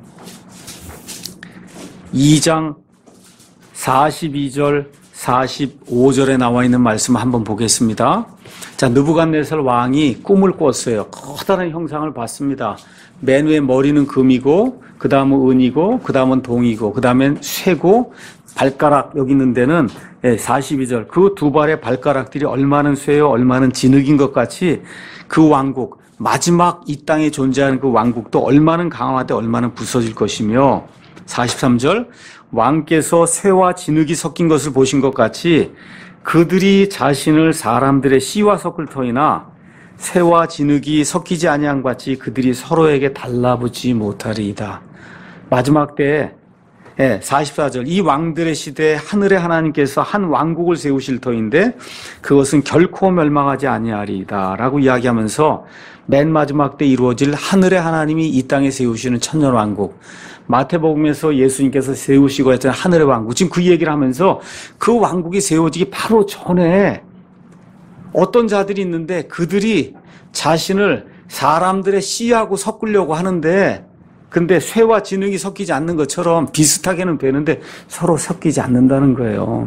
[SPEAKER 1] 이 장 사십이 절 사십오 절에 나와 있는 말씀 한번 보겠습니다. 자, 느부갓네살 왕이 꿈을 꿨어요. 커다란 형상을 봤습니다. 맨 위에 머리는 금이고, 그 다음은 은이고, 그 다음은 동이고, 그 다음엔 쇠고, 발가락 여기 있는 데는 사십이 절 그 두 발의 발가락들이 얼마는 쇠요, 얼마는 진흙인 것 같이 그 왕국, 마지막 이 땅에 존재하는 그 왕국도 얼마는 강화돼 얼마는 부서질 것이며, 사십삼 절 왕께서 쇠와 진흙이 섞인 것을 보신 것 같이 그들이 자신을 사람들의 씨와 섞을 터이나 쇠와 진흙이 섞이지 아니한 것 같이 그들이 서로에게 달라붙지 못하리이다. 마지막 때에 사십사 절 이 왕들의 시대에 하늘의 하나님께서 한 왕국을 세우실 터인데 그것은 결코 멸망하지 아니하리이다 라고 이야기하면서 맨 마지막 때 이루어질 하늘의 하나님이 이 땅에 세우시는 천년 왕국, 마태복음에서 예수님께서 세우시고 했던 하늘의 왕국, 지금 그 얘기를 하면서 그 왕국이 세워지기 바로 전에 어떤 자들이 있는데 그들이 자신을 사람들의 씨하고 섞으려고 하는데 근데 쇠와 진흙이 섞이지 않는 것처럼 비슷하게는 되는데 서로 섞이지 않는다는 거예요.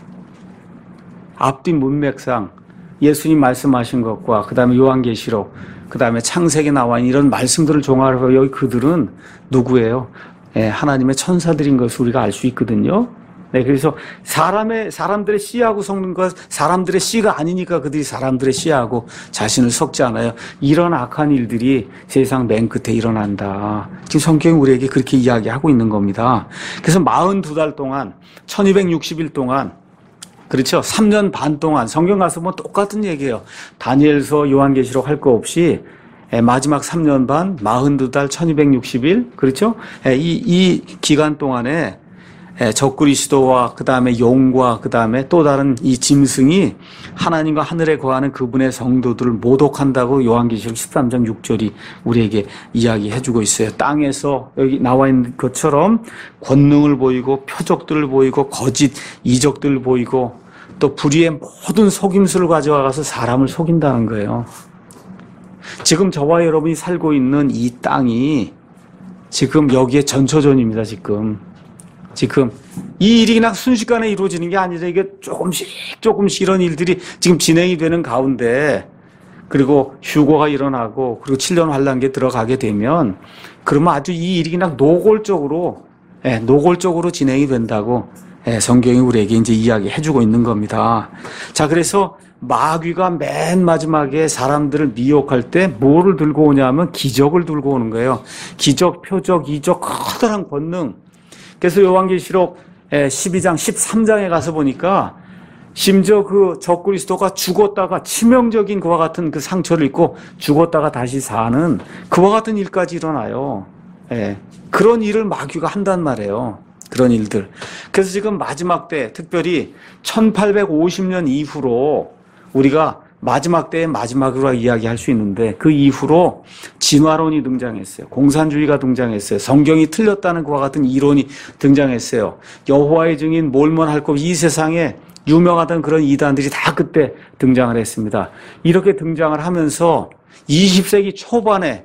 [SPEAKER 1] 앞뒤 문맥상 예수님 말씀하신 것과 그 다음에 요한계시록, 그 다음에 창세기 나와 있는 이런 말씀들을 종합해서 여기 그들은 누구예요? 예, 하나님의 천사들인 것을 우리가 알 수 있거든요. 네, 그래서 사람의, 사람들의 씨하고 섞는 것, 사람들의 씨가 아니니까 그들이 사람들의 씨하고 자신을 섞지 않아요. 이런 악한 일들이 세상 맨 끝에 일어난다. 지금 성경이 우리에게 그렇게 이야기하고 있는 겁니다. 그래서 사십이 달 동안, 천이백육십 일 동안, 그렇죠. 삼 년 반 동안 성경 가서 뭐 똑같은 얘기예요. 다니엘서 요한계시록 할 거 없이 마지막 삼 년 반, 사십이 달, 천이백육십 일, 그렇죠. 이, 이 기간 동안에 적그리스도와 그 다음에 용과 그 다음에 또 다른 이 짐승이 하나님과 하늘에 거하는 그분의 성도들을 모독한다고 요한계시록 십삼 장 육 절이 우리에게 이야기해주고 있어요. 땅에서 여기 나와 있는 것처럼 권능을 보이고 표적들을 보이고 거짓 이적들을 보이고 또 불의의 모든 속임수를 가져와서 사람을 속인다는 거예요. 지금 저와 여러분이 살고 있는 이 땅이 지금 여기에 전초전입니다. 지금 지금 이 일이 그냥 순식간에 이루어지는 게 아니라 이게 조금씩 조금씩 이런 일들이 지금 진행이 되는 가운데 그리고 휴거가 일어나고 그리고 칠 년 환란기에 들어가게 되면 그러면 아주 이 일이 그냥 노골적으로 예, 노골적으로 진행이 된다고 예, 성경이 우리에게 이제 이야기해주고 있는 겁니다. 자, 그래서 마귀가 맨 마지막에 사람들을 미혹할 때 뭐를 들고 오냐면 기적을 들고 오는 거예요. 기적, 표적, 이적, 커다란 권능. 그래서 요한계시록 십이 장, 십삼 장에 가서 보니까 심지어 그 적그리스도가 죽었다가 치명적인 그와 같은 그 상처를 입고 죽었다가 다시 사는 그와 같은 일까지 일어나요. 예. 그런 일을 마귀가 한단 말이에요. 그런 일들. 그래서 지금 마지막 때, 특별히 천팔백오십 년 이후로 우리가 마지막 때의 마지막으로 이야기할 수 있는데, 그 이후로 진화론이 등장했어요. 공산주의가 등장했어요. 성경이 틀렸다는 그와 같은 이론이 등장했어요. 여호와의 증인, 몰몬할 것, 이 세상에 유명하던 그런 이단들이 다 그때 등장을 했습니다. 이렇게 등장을 하면서 이십 세기 초반에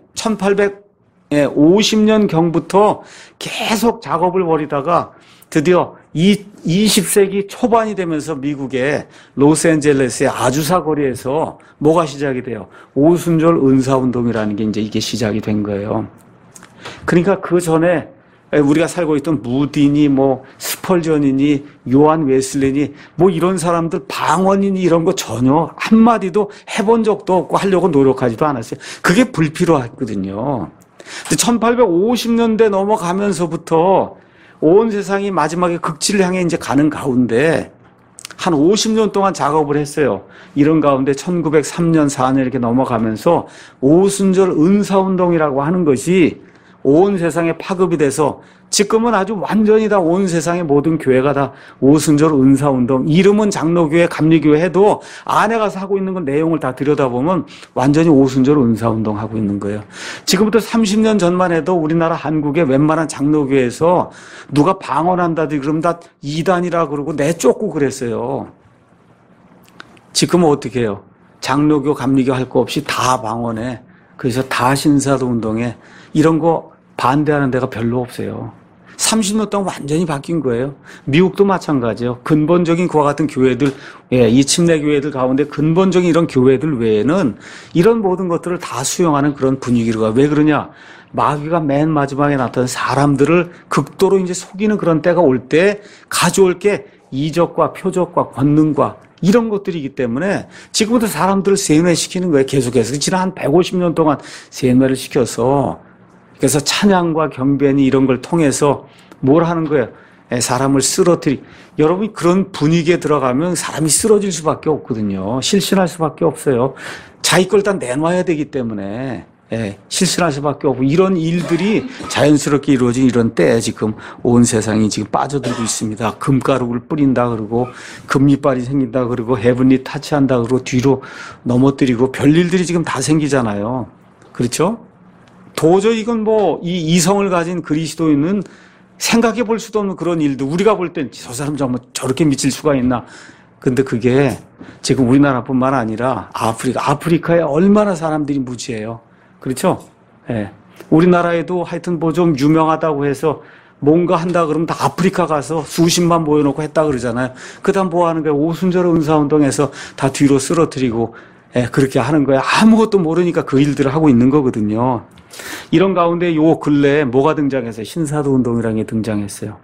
[SPEAKER 1] 천팔백오십 년경부터 계속 작업을 벌이다가 드디어 이 이십 세기 초반이 되면서 미국의 로스앤젤레스의 아주사 거리에서 뭐가 시작이 돼요? 오순절 은사운동이라는 게 이제 이게 시작이 된 거예요. 그러니까 그 전에 우리가 살고 있던 무디니, 뭐 스펄전이니, 요한 웨슬리니, 뭐 이런 사람들 방언이니 이런 거 전혀 한마디도 해본 적도 없고 하려고 노력하지도 않았어요. 그게 불필요했거든요. 근데 천팔백오십 년대 넘어가면서부터 온 세상이 마지막에 극치를 향해 이제 가는 가운데 한 오십 년 동안 작업을 했어요. 이런 가운데 천구백삼 년, 사 년 이렇게 넘어가면서 오순절 은사운동이라고 하는 것이 온 세상에 파급이 돼서 지금은 아주 완전히 다 온 세상의 모든 교회가 다 오순절 은사운동, 이름은 장로교회, 감리교회 해도 안에 가서 하고 있는 건 내용을 다 들여다보면 완전히 오순절 은사운동 하고 있는 거예요. 지금부터 삼십 년 전만 해도 우리나라 한국의 웬만한 장로교회에서 누가 방언한다든지 그러면 다 이단이라 그러고 내쫓고 그랬어요. 지금은 어떻게 해요? 장로교, 감리교 할 거 없이 다 방언해. 그래서 다 신사도 운동해. 이런 거 반대하는 데가 별로 없어요. 삼십 년 동안 완전히 바뀐 거예요. 미국도 마찬가지예요. 근본적인 그와 같은 교회들, 예, 이 침례 교회들 가운데 근본적인 이런 교회들 외에는 이런 모든 것들을 다 수용하는 그런 분위기로 가. 왜 그러냐? 마귀가 맨 마지막에 나타난 사람들을 극도로 이제 속이는 그런 때가 올 때 가져올 게 이적과 표적과 권능과 이런 것들이기 때문에 지금부터 사람들을 세뇌시키는 거예요. 계속해서. 지난 한 백오십 년 동안 세뇌를 시켜서, 그래서 찬양과 경배니 이런 걸 통해서 뭘 하는 거예요? 사람을 쓰러뜨리. 여러분이 그런 분위기에 들어가면 사람이 쓰러질 수밖에 없거든요. 실신할 수밖에 없어요. 자기 걸 다 내놔야 되기 때문에 예, 실신할 수밖에 없고, 이런 일들이 자연스럽게 이루어진 이런 때에 지금 온 세상이 지금 빠져들고 있습니다. 금가루를 뿌린다 그러고 금이빨이 생긴다 그러고 헤븐리 타치한다 그러고 뒤로 넘어뜨리고 별일들이 지금 다 생기잖아요. 그렇죠? 도저히 이건 뭐 이 이성을 가진 그리스도인은 생각해 볼 수도 없는 그런 일도, 우리가 볼 땐 저 사람 정말 저렇게 미칠 수가 있나. 근데 그게 지금 우리나라뿐만 아니라 아프리카, 아프리카에 얼마나 사람들이 무지해요. 그렇죠? 예. 우리나라에도 하여튼 뭐 좀 유명하다고 해서 뭔가 한다 그러면 다 아프리카 가서 수십만 모여놓고 했다 그러잖아요. 그 다음 뭐 하는 거예요? 오순절 은사운동에서 다 뒤로 쓰러뜨리고, 예, 그렇게 하는 거예요. 아무것도 모르니까 그 일들을 하고 있는 거거든요. 이런 가운데 요 근래에 뭐가 등장했어요? 신사도 운동이라는 게 등장했어요.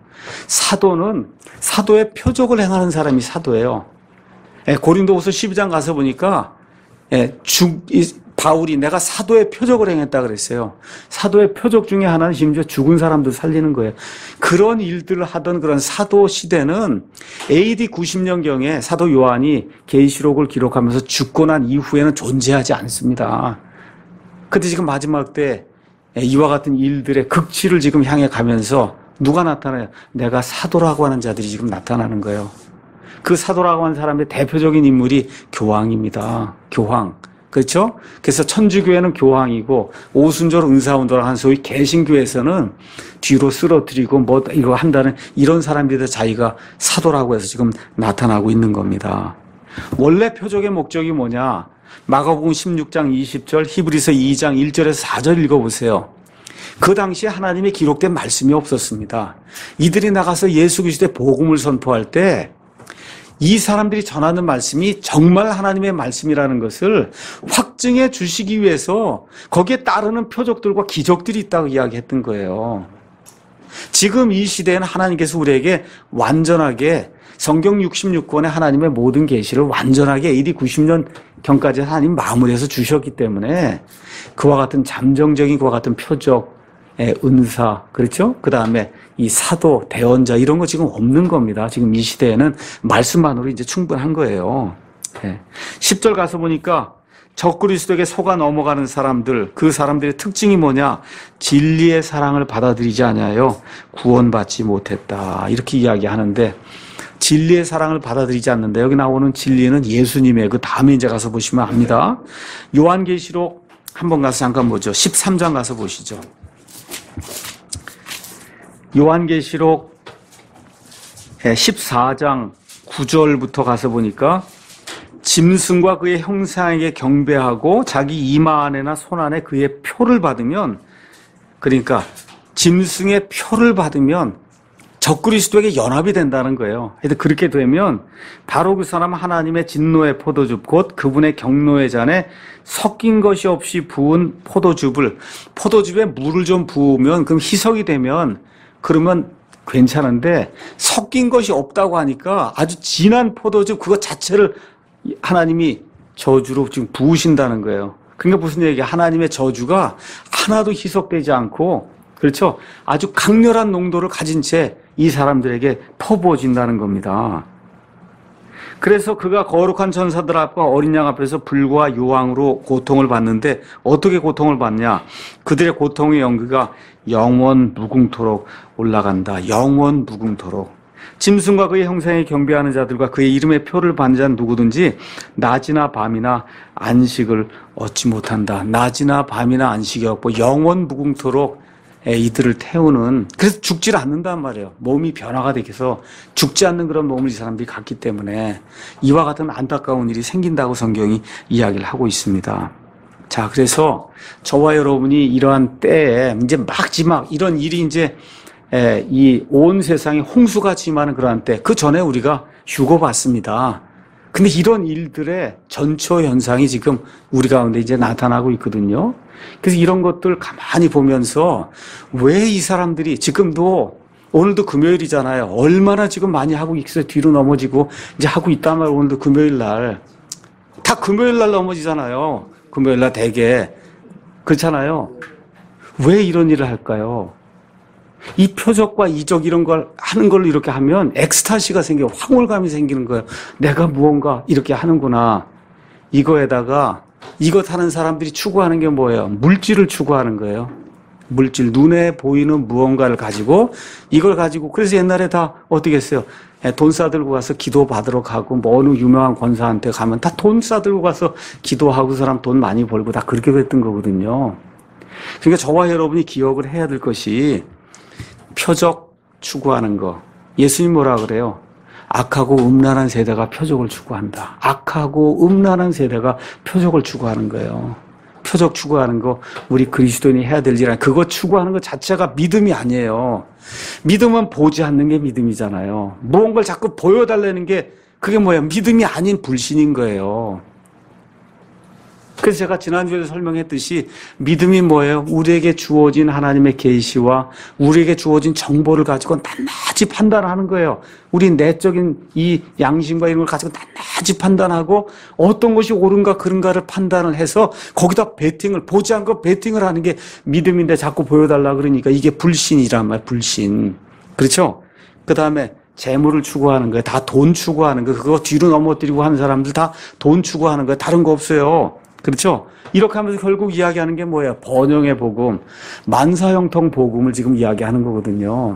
[SPEAKER 1] 사도는 사도의 표적을 행하는 사람이 사도예요. 예, 고린도후서 십이 장 가서 보니까 예, 죽, 이, 바울이 내가 사도의 표적을 행했다 그랬어요. 사도의 표적 중에 하나는 심지어 죽은 사람도 살리는 거예요. 그런 일들을 하던 그런 사도 시대는 에이디 구십 년경에 사도 요한이 계시록을 기록하면서 죽고 난 이후에는 존재하지 않습니다. 근데 지금 마지막 때 이와 같은 일들의 극치를 지금 향해 가면서 누가 나타나요? 내가 사도라고 하는 자들이 지금 나타나는 거예요. 그 사도라고 하는 사람의 대표적인 인물이 교황입니다. 교황. 그렇죠? 그래서 천주교회는 교황이고, 오순절 은사운동을 하는 소위 개신교에서는 뒤로 쓰러뜨리고 뭐 이거 한다는 이런 사람들이 자기가 사도라고 해서 지금 나타나고 있는 겁니다. 원래 표적의 목적이 뭐냐? 마가복음 십육 장 이십 절, 히브리서 이 장 일 절에서 사 절 읽어보세요. 그 당시에 하나님의 기록된 말씀이 없었습니다. 이들이 나가서 예수 그리스도의 복음을 선포할 때 이 사람들이 전하는 말씀이 정말 하나님의 말씀이라는 것을 확증해 주시기 위해서 거기에 따르는 표적들과 기적들이 있다고 이야기했던 거예요. 지금 이 시대에는 하나님께서 우리에게 완전하게 성경 육십육 권의 하나님의 모든 계시를 완전하게 에이디 구십 년경까지 하나님 마무리해서 주셨기 때문에 그와 같은 잠정적인 그와 같은 표적, 예, 은사, 그렇죠? 그 다음에 이 사도, 대언자, 이런 거 지금 없는 겁니다. 지금 이 시대에는 말씀만으로 이제 충분한 거예요. 예. 십 절 가서 보니까 적그리스도에게 속아 넘어가는 사람들, 그 사람들의 특징이 뭐냐? 진리의 사랑을 받아들이지 않아요. 구원받지 못했다. 이렇게 이야기하는데, 진리의 사랑을 받아들이지 않는다. 여기 나오는 진리는 예수님의, 그 다음에 이제 가서 보시면 압니다. 요한계시록 한번 가서 잠깐 보죠. 십삼 장 가서 보시죠. 요한계시록 십사 장 구 절부터 가서 보니까 짐승과 그의 형상에게 경배하고 자기 이마 안에나 손 안에 그의 표를 받으면, 그러니까 짐승의 표를 받으면 적그리스도에게 연합이 된다는 거예요. 그래서 그렇게 되면 바로 그 사람은 하나님의 진노의 포도즙 곧 그분의 경노의 잔에 섞인 것이 없이 부은 포도즙을, 포도즙에 물을 좀 부으면 그럼 희석이 되면 그러면 괜찮은데, 섞인 것이 없다고 하니까 아주 진한 포도즙 그것 자체를 하나님이 저주로 지금 부으신다는 거예요. 그러니까 무슨 얘기야? 하나님의 저주가 하나도 희석되지 않고, 그렇죠? 아주 강렬한 농도를 가진 채 이 사람들에게 퍼부어진다는 겁니다. 그래서 그가 거룩한 천사들 앞과 어린 양 앞에서 불과 유황으로 고통을 받는데, 어떻게 고통을 받냐? 그들의 고통의 연기가 영원 무궁토록 올라간다. 영원 무궁토록. 짐승과 그의 형상에 경배하는 자들과 그의 이름의 표를 받는 자는 누구든지 낮이나 밤이나 안식을 얻지 못한다. 낮이나 밤이나 안식이 없고 영원 무궁토록 이들을 태우는, 그래서 죽질 않는단 말이에요. 몸이 변화가 되어서 죽지 않는 그런 몸을 이 사람들이 갖기 때문에 이와 같은 안타까운 일이 생긴다고 성경이 이야기를 하고 있습니다. 자, 그래서 저와 여러분이 이러한 때에 이제 막지막 이런 일이 이제 이 온 세상이 홍수같이 임하는 그러한 때, 그 전에 우리가 휴거받습니다. 근데 이런 일들의 전초 현상이 지금 우리 가운데 이제 나타나고 있거든요. 그래서 이런 것들 가만히 보면서 왜 이 사람들이 지금도, 오늘도 금요일이잖아요. 얼마나 지금 많이 하고 있어요. 뒤로 넘어지고 이제 하고 있단 말이에요. 오늘도 금요일 날. 다 금요일 날 넘어지잖아요. 금요일 날 대개. 그렇잖아요. 왜 이런 일을 할까요? 이 표적과 이적 이런 걸 하는 걸로 이렇게 하면 엑스타시가 생겨요. 황홀감이 생기는 거예요. 내가 무언가 이렇게 하는구나. 이거에다가 이것 하는 사람들이 추구하는 게 뭐예요? 물질을 추구하는 거예요. 물질, 눈에 보이는 무언가를 가지고 이걸 가지고, 그래서 옛날에 다 어떻게 했어요? 돈 싸들고 가서 기도 받으러 가고, 뭐 어느 유명한 권사한테 가면 다 돈 싸들고 가서 기도하고, 그 사람 돈 많이 벌고 다 그렇게 됐던 거거든요. 그러니까 저와 여러분이 기억을 해야 될 것이 표적 추구하는 거. 예수님 뭐라 그래요? 악하고 음란한 세대가 표적을 추구한다. 악하고 음란한 세대가 표적을 추구하는 거예요. 표적 추구하는 거 우리 그리스도인이 해야 될 일, 그거 추구하는 것 자체가 믿음이 아니에요. 믿음은 보지 않는 게 믿음이잖아요. 무언가를 자꾸 보여달라는 게 그게 뭐예요? 믿음이 아닌 불신인 거예요. 그래서 제가 지난주에 설명했듯이 믿음이 뭐예요? 우리에게 주어진 하나님의 계시와 우리에게 주어진 정보를 가지고 낱낱이 판단하는 거예요. 우리 내적인 이 양심과 이런 걸 가지고 낱낱이 판단하고 어떤 것이 옳은가 그른가를 판단을 해서 거기다 베팅을, 보지 않고 베팅을 하는 게 믿음인데 자꾸 보여달라 그러니까 이게 불신이란 말이에요. 불신. 그렇죠? 그 다음에 재물을 추구하는 거예요. 다 돈 추구하는 거예요. 그거 뒤로 넘어뜨리고 하는 사람들 다 돈 추구하는 거예요. 다른 거 없어요. 그렇죠? 이렇게 하면서 결국 이야기하는 게 뭐예요? 번영의 복음, 만사형통 복음을 지금 이야기하는 거거든요.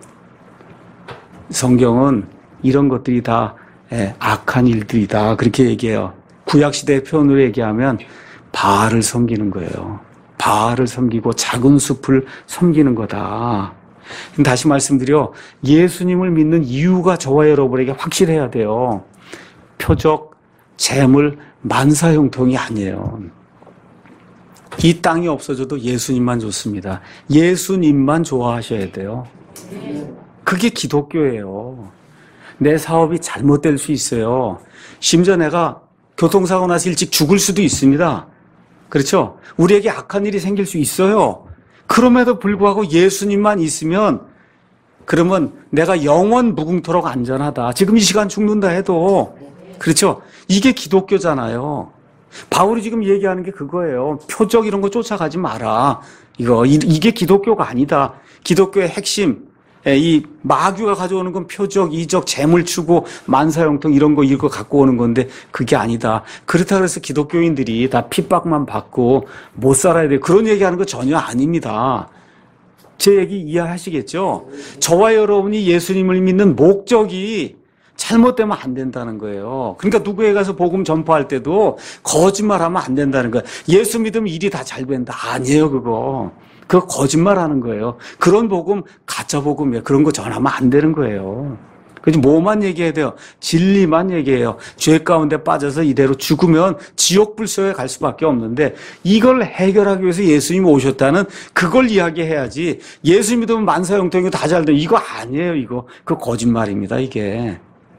[SPEAKER 1] 성경은 이런 것들이 다 악한 일들이다, 그렇게 얘기해요. 구약시대의 표현으로 얘기하면 바알을 섬기는 거예요. 바알을 섬기고 작은 숲을 섬기는 거다. 다시 말씀드려, 예수님을 믿는 이유가 저와 여러분에게 확실해야 돼요. 표적, 재물, 만사형통이 아니에요. 이 땅이 없어져도 예수님만 좋습니다. 예수님만 좋아하셔야 돼요. 그게 기독교예요. 내 사업이 잘못될 수 있어요. 심지어 내가 교통사고 나서 일찍 죽을 수도 있습니다. 그렇죠? 우리에게 악한 일이 생길 수 있어요. 그럼에도 불구하고 예수님만 있으면, 그러면 내가 영원 무궁토록 안전하다. 지금 이 시간 죽는다 해도. 그렇죠? 이게 기독교잖아요. 바울이 지금 얘기하는 게 그거예요. 표적 이런 거 쫓아가지 마라. 이거 이, 이게 기독교가 아니다. 기독교의 핵심, 이 마귀가 가져오는 건 표적, 이적, 재물 추구, 만사형통 이런 거 이거 갖고 오는 건데 그게 아니다. 그렇다 그래서 기독교인들이 다 핍박만 받고 못 살아야 돼. 그런 얘기하는 거 전혀 아닙니다. 제 얘기 이해하시겠죠? 저와 여러분이 예수님을 믿는 목적이 잘못되면 안 된다는 거예요. 그러니까 누구에 가서 복음 전파할 때도 거짓말하면 안 된다는 거예요. 예수 믿으면 일이 다 잘 된다. 아니에요, 그거. 그거 거짓말하는 거예요. 그런 복음 가짜 복음이에요. 그런 거 전하면 안 되는 거예요. 그래서 뭐만 얘기해야 돼요? 진리만 얘기해요. 죄 가운데 빠져서 이대로 죽으면 지옥 불소에 갈 수밖에 없는데 이걸 해결하기 위해서 예수님이 오셨다는 그걸 이야기해야지. 예수 믿으면 만사형통이고 다 잘 돼. 이거 아니에요, 이거. 그거 거짓말입니다, 이게.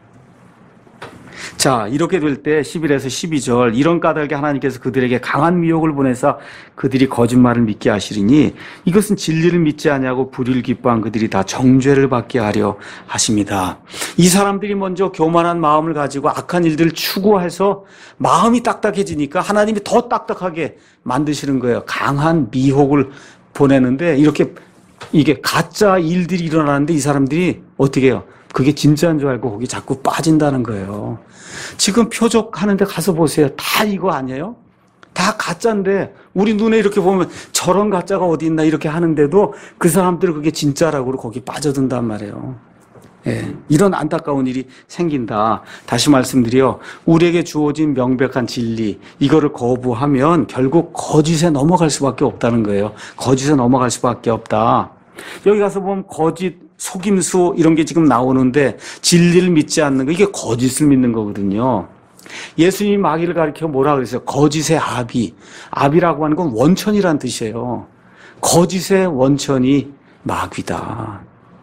[SPEAKER 1] 자, 이렇게 될 때 십일에서 십이 절 이런 까닭에 하나님께서 그들에게 강한 미혹을 보내사 그들이 거짓말을 믿게 하시리니 이것은 진리를 믿지 아니하고 불의를 기뻐한 그들이 다 정죄를 받게 하려 하십니다. 이 사람들이 먼저 교만한 마음을 가지고 악한 일들을 추구해서 마음이 딱딱해지니까 하나님이 더 딱딱하게 만드시는 거예요. 강한 미혹을 보내는데 이렇게 이게 가짜 일들이 일어나는데 이 사람들이 어떻게 해요? 그게 진짜인 줄 알고 거기 자꾸 빠진다는 거예요. 지금 표적하는 데 가서 보세요. 다 이거 아니에요? 다 가짜인데 우리 눈에 이렇게 보면 저런 가짜가 어디 있나 이렇게 하는데도 그 사람들은 그게 진짜라고 거기 빠져든단 말이에요. 예, 이런 안타까운 일이 생긴다. 다시 말씀드려 우리에게 주어진 명백한 진리 이거를 거부하면 결국 거짓에 넘어갈 수밖에 없다는 거예요. 거짓에 넘어갈 수밖에 없다. 여기 가서 보면 거짓, 속임수 이런 게 지금 나오는데 진리를 믿지 않는 거 이게 거짓을 믿는 거거든요. 예수님이 마귀를 가리켜 뭐라 그랬어요? 거짓의 아비. 아비라고 하는 건 원천이란 뜻이에요. 거짓의 원천이 마귀다.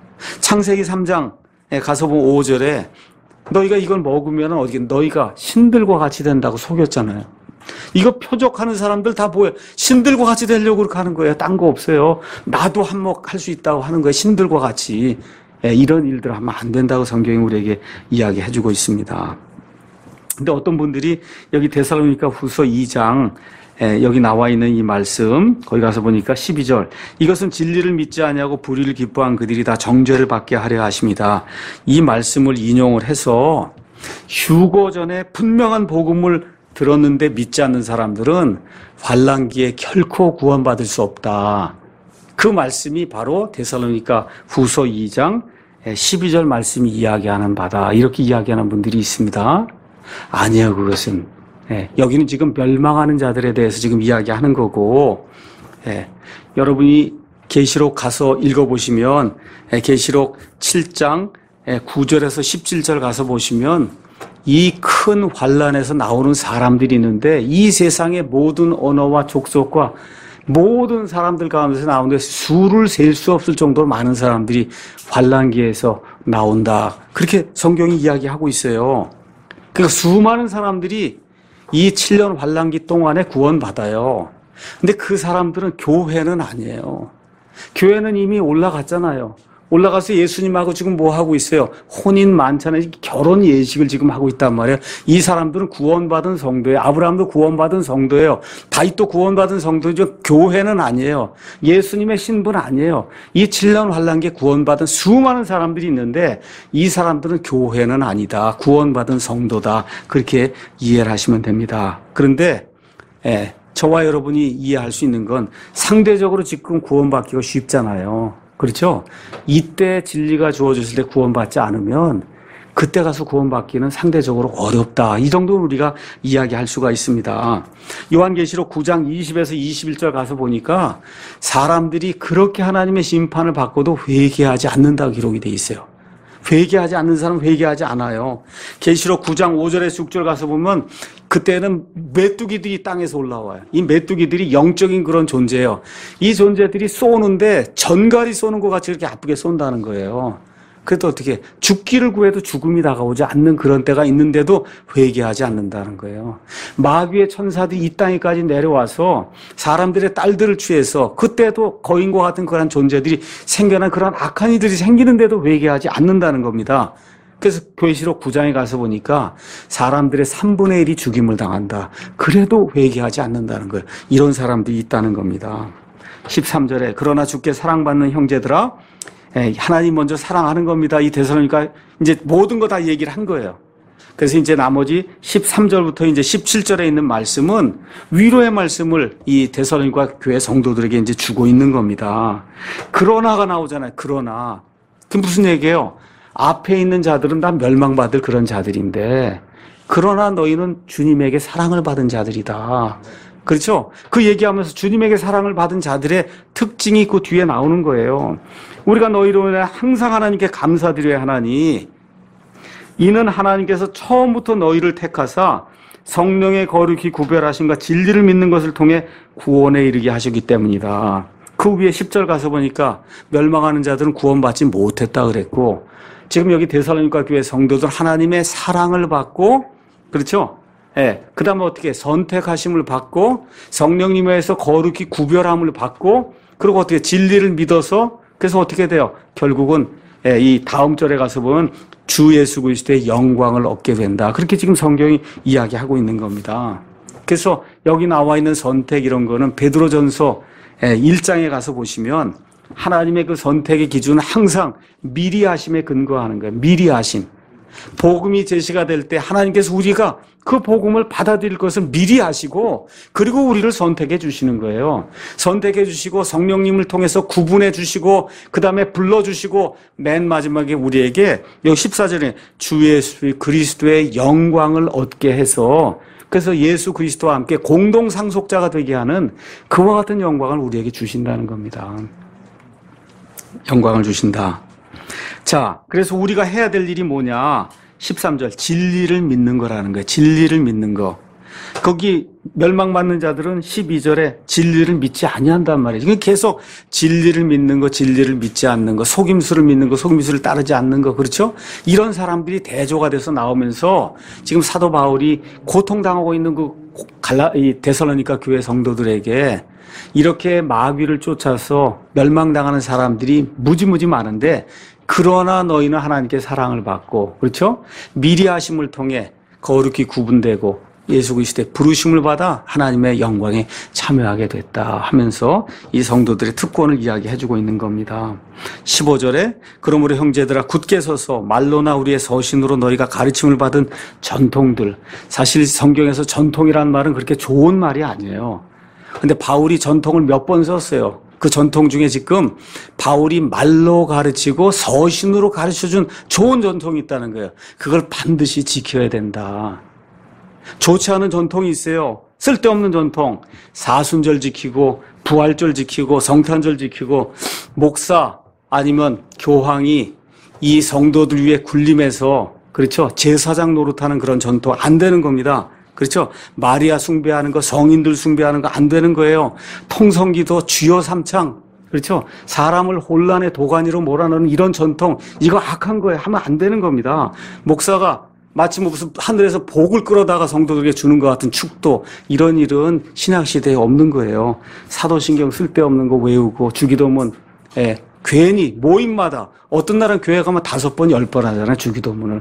[SPEAKER 1] 창세기 삼 장에 가서 보면 오 절에 너희가 이걸 먹으면 어떻게 너희가 신들과 같이 된다고 속였잖아요. 이거 표적하는 사람들 다 뭐예요? 신들과 같이 되려고 그렇게 하는 거예요. 딴 거 없어요. 나도 한몫할 수 있다고 하는 거예요. 신들과 같이. 예, 이런 일들 하면 안 된다고 성경이 우리에게 이야기해 주고 있습니다. 근데 어떤 분들이 여기 데살로니가 후서 이 장 예, 여기 나와 있는 이 말씀 거기 가서 보니까 십이 절 이것은 진리를 믿지 아니하고 불의를 기뻐한 그들이 다 정죄를 받게 하려 하십니다. 이 말씀을 인용을 해서 휴거 전에 분명한 복음을 들었는데 믿지 않는 사람들은 환난기에 결코 구원받을 수 없다. 그 말씀이 바로 데살로니가 후서 이 장 십이 절 말씀이 이야기하는 바다. 이렇게 이야기하는 분들이 있습니다. 아니에요, 그것은. 예, 여기는 지금 멸망하는 자들에 대해서 지금 이야기하는 거고, 예, 여러분이 계시록 가서 읽어보시면, 예, 계시록 칠 장 예, 구 절에서 십칠 절 가서 보시면 이 큰 환난에서 나오는 사람들이 있는데 이 세상의 모든 언어와 족속과 모든 사람들 가운데서 나오는데 수를 셀 수 없을 정도로 많은 사람들이 환난기에서 나온다. 그렇게 성경이 이야기하고 있어요. 그러니까 수많은 사람들이 이 칠 년 환난기 동안에 구원받아요. 근데 그 사람들은 교회는 아니에요. 교회는 이미 올라갔잖아요. 올라가서 예수님하고 지금 뭐 하고 있어요? 혼인 만찬에 결혼 예식을 지금 하고 있단 말이에요. 이 사람들은 구원받은 성도예요. 아브라함도 구원받은 성도예요. 다윗도 구원받은 성도죠. 교회는 아니에요. 예수님의 신분 아니에요. 이 칠 년 환난기에 구원받은 수많은 사람들이 있는데 이 사람들은 교회는 아니다. 구원받은 성도다. 그렇게 이해를 하시면 됩니다. 그런데 예, 저와 여러분이 이해할 수 있는 건 상대적으로 지금 구원받기가 쉽잖아요. 그렇죠? 이때 진리가 주어졌을 때 구원받지 않으면 그때 가서 구원받기는 상대적으로 어렵다. 이 정도는 우리가 이야기할 수가 있습니다. 요한계시록 구 장 이십에서 이십일 절 가서 보니까 사람들이 그렇게 하나님의 심판을 받고도 회개하지 않는다고 기록이 돼 있어요. 회개하지 않는 사람은 회개하지 않아요. 계시록 구 장 오 절에서 육 절 가서 보면 그때는 메뚜기들이 땅에서 올라와요. 이 메뚜기들이 영적인 그런 존재예요. 이 존재들이 쏘는데 전갈이 쏘는 것 같이 이렇게 아프게 쏜다는 거예요. 그래도 어떻게 죽기를 구해도 죽음이 다가오지 않는 그런 때가 있는데도 회개하지 않는다는 거예요. 마귀의 천사들이 이 땅에까지 내려와서 사람들의 딸들을 취해서 그때도 거인과 같은 그런 존재들이 생겨난 그런 악한 이들이 생기는데도 회개하지 않는다는 겁니다. 그래서 계시록 구 장에 가서 보니까 사람들의 삼분의 일이 죽임을 당한다. 그래도 회개하지 않는다는 거예요. 이런 사람들이 있다는 겁니다. 십삼 절에 그러나 주께 사랑받는 형제들아, 예, 하나님 먼저 사랑하는 겁니다. 이 데살로니가 이제 모든 거 다 얘기를 한 거예요. 그래서 이제 나머지 십삼 절부터 이제 십칠 절에 있는 말씀은 위로의 말씀을 이 데살로니가 교회 성도들에게 이제 주고 있는 겁니다. 그러나가 나오잖아요. 그러나. 그 무슨 얘기예요? 앞에 있는 자들은 다 멸망받을 그런 자들인데, 그러나 너희는 주님에게 사랑을 받은 자들이다. 그렇죠? 그 얘기하면서 주님에게 사랑을 받은 자들의 특징이 그 뒤에 나오는 거예요. 우리가 너희로 인해 항상 하나님께 감사드려야 하나니, 이는 하나님께서 처음부터 너희를 택하사 성령의 거룩히 구별하심과 진리를 믿는 것을 통해 구원에 이르게 하셨기 때문이다. 그 위에 십 절 가서 보니까 멸망하는 자들은 구원받지 못했다 그랬고, 지금 여기 데살로니가 교회 성도들 하나님의 사랑을 받고, 그렇죠? 예. 그 다음에 어떻게 선택하심을 받고, 성령님에서 거룩히 구별함을 받고, 그리고 어떻게 진리를 믿어서, 그래서 어떻게 돼요? 결국은 예, 이 다음 절에 가서 보면 주 예수 그리스도의 영광을 얻게 된다. 그렇게 지금 성경이 이야기하고 있는 겁니다. 그래서 여기 나와 있는 선택 이런 거는 베드로전서 일 장에 가서 보시면 하나님의 그 선택의 기준은 항상 미리 하심에 근거하는 거예요. 미리 하심. 복음이 제시가 될 때 하나님께서 우리가 그 복음을 받아들일 것을 미리 하시고, 그리고 우리를 선택해 주시는 거예요. 선택해 주시고 성령님을 통해서 구분해 주시고, 그 다음에 불러주시고, 맨 마지막에 우리에게 여기 십사 절에 주 예수 그리스도의 영광을 얻게 해서, 그래서 예수 그리스도와 함께 공동 상속자가 되게 하는 그와 같은 영광을 우리에게 주신다는 겁니다. 영광을 주신다. 자, 그래서 우리가 해야 될 일이 뭐냐? 십삼 절, 진리를 믿는 거라는 거예요. 진리를 믿는 거. 거기 멸망받는 자들은 십이 절에 진리를 믿지 아니한단 말이에요. 그러니까 계속 진리를 믿는 거, 진리를 믿지 않는 거, 속임수를 믿는 거, 속임수를 따르지 않는 거, 그렇죠? 이런 사람들이 대조가 돼서 나오면서 지금 사도 바울이 고통당하고 있는 그 갈라, 이 데살로니가 교회 성도들에게 이렇게 마귀를 쫓아서 멸망당하는 사람들이 무지무지 많은데, 그러나 너희는 하나님께 사랑을 받고, 그렇죠? 미리 하심을 통해 거룩히 구분되고 예수 그리스도의 부르심을 받아 하나님의 영광에 참여하게 됐다 하면서 이 성도들의 특권을 이야기해주고 있는 겁니다. 십오 절에 그러므로 형제들아 굳게 서서 말로나 우리의 서신으로 너희가 가르침을 받은 전통들. 사실 성경에서 전통이라는 말은 그렇게 좋은 말이 아니에요. 근데 바울이 전통을 몇 번 썼어요. 그 전통 중에 지금 바울이 말로 가르치고 서신으로 가르쳐준 좋은 전통이 있다는 거예요. 그걸 반드시 지켜야 된다. 좋지 않은 전통이 있어요. 쓸데없는 전통. 사순절 지키고 부활절 지키고 성탄절 지키고 목사 아니면 교황이 이 성도들 위해 군림해서, 그렇죠? 제사장 노릇하는 그런 전통 안 되는 겁니다. 그렇죠? 마리아 숭배하는 거, 성인들 숭배하는 거 안 되는 거예요. 통성기도 주여 삼창, 그렇죠? 사람을 혼란의 도가니로 몰아넣는 이런 전통, 이거 악한 거예요. 하면 안 되는 겁니다. 목사가 마치 무슨 하늘에서 복을 끌어다가 성도들에게 주는 것 같은 축도, 이런 일은 신약시대에 없는 거예요. 사도신경 쓸데없는 거 외우고 주기도문, 예, 괜히 모임마다 어떤 날은 교회 가면 다섯 번, 열 번 하잖아요. 주기도문을.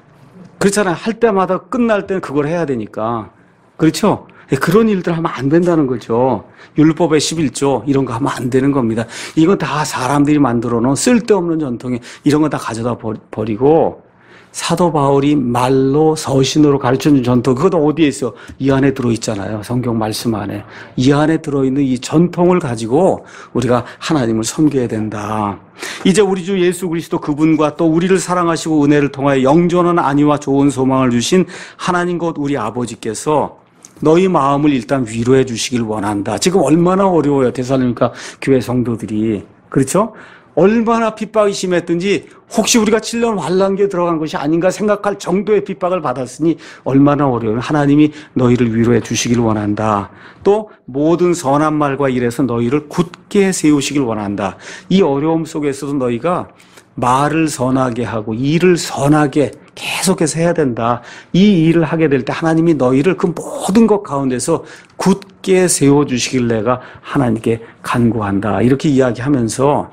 [SPEAKER 1] 그렇잖아요. 할 때마다 끝날 때는 그걸 해야 되니까. 그렇죠? 그런 일들 하면 안 된다는 거죠. 율법의 십일 조 이런 거 하면 안 되는 겁니다. 이건 다 사람들이 만들어 놓은 쓸데없는 전통이, 이런 거 다 가져다 버리고, 사도 바울이 말로 서신으로 가르쳐준 전통, 그것도 어디에 있어? 이 안에 들어있잖아요. 성경 말씀 안에. 이 안에 들어있는 이 전통을 가지고 우리가 하나님을 섬겨야 된다. 이제 우리 주 예수 그리스도 그분과 또 우리를 사랑하시고 은혜를 통하여 영존한 안위와 좋은 소망을 주신 하나님 곧 우리 아버지께서 너희 마음을 일단 위로해 주시길 원한다. 지금 얼마나 어려워요. 데살로니가 교회 성도들이. 그렇죠? 얼마나 핍박이 심했든지 혹시 우리가 칠 년 환란기에 들어간 것이 아닌가 생각할 정도의 핍박을 받았으니 얼마나 어려워요. 하나님이 너희를 위로해 주시길 원한다. 또 모든 선한 말과 일에서 너희를 굳게 세우시길 원한다. 이 어려움 속에서도 너희가 말을 선하게 하고 일을 선하게 계속해서 해야 된다. 이 일을 하게 될 때 하나님이 너희를 그 모든 것 가운데서 굳게 세워주시길 내가 하나님께 간구한다. 이렇게 이야기하면서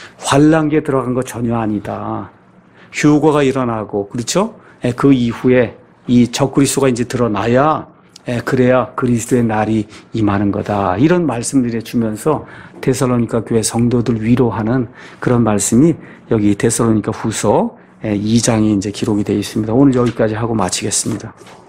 [SPEAKER 1] 환란기에 들어간 거 전혀 아니다. 휴거가 일어나고, 그렇죠? 그 이후에 이 적그리스도가 이제 드러나야 예, 그래야 그리스도의 날이 임하는 거다. 이런 말씀들을 주면서 데살로니가 교회 성도들 위로하는 그런 말씀이 여기 데살로니가 후서 이 장에 이제 기록이 되어 있습니다. 오늘 여기까지 하고 마치겠습니다.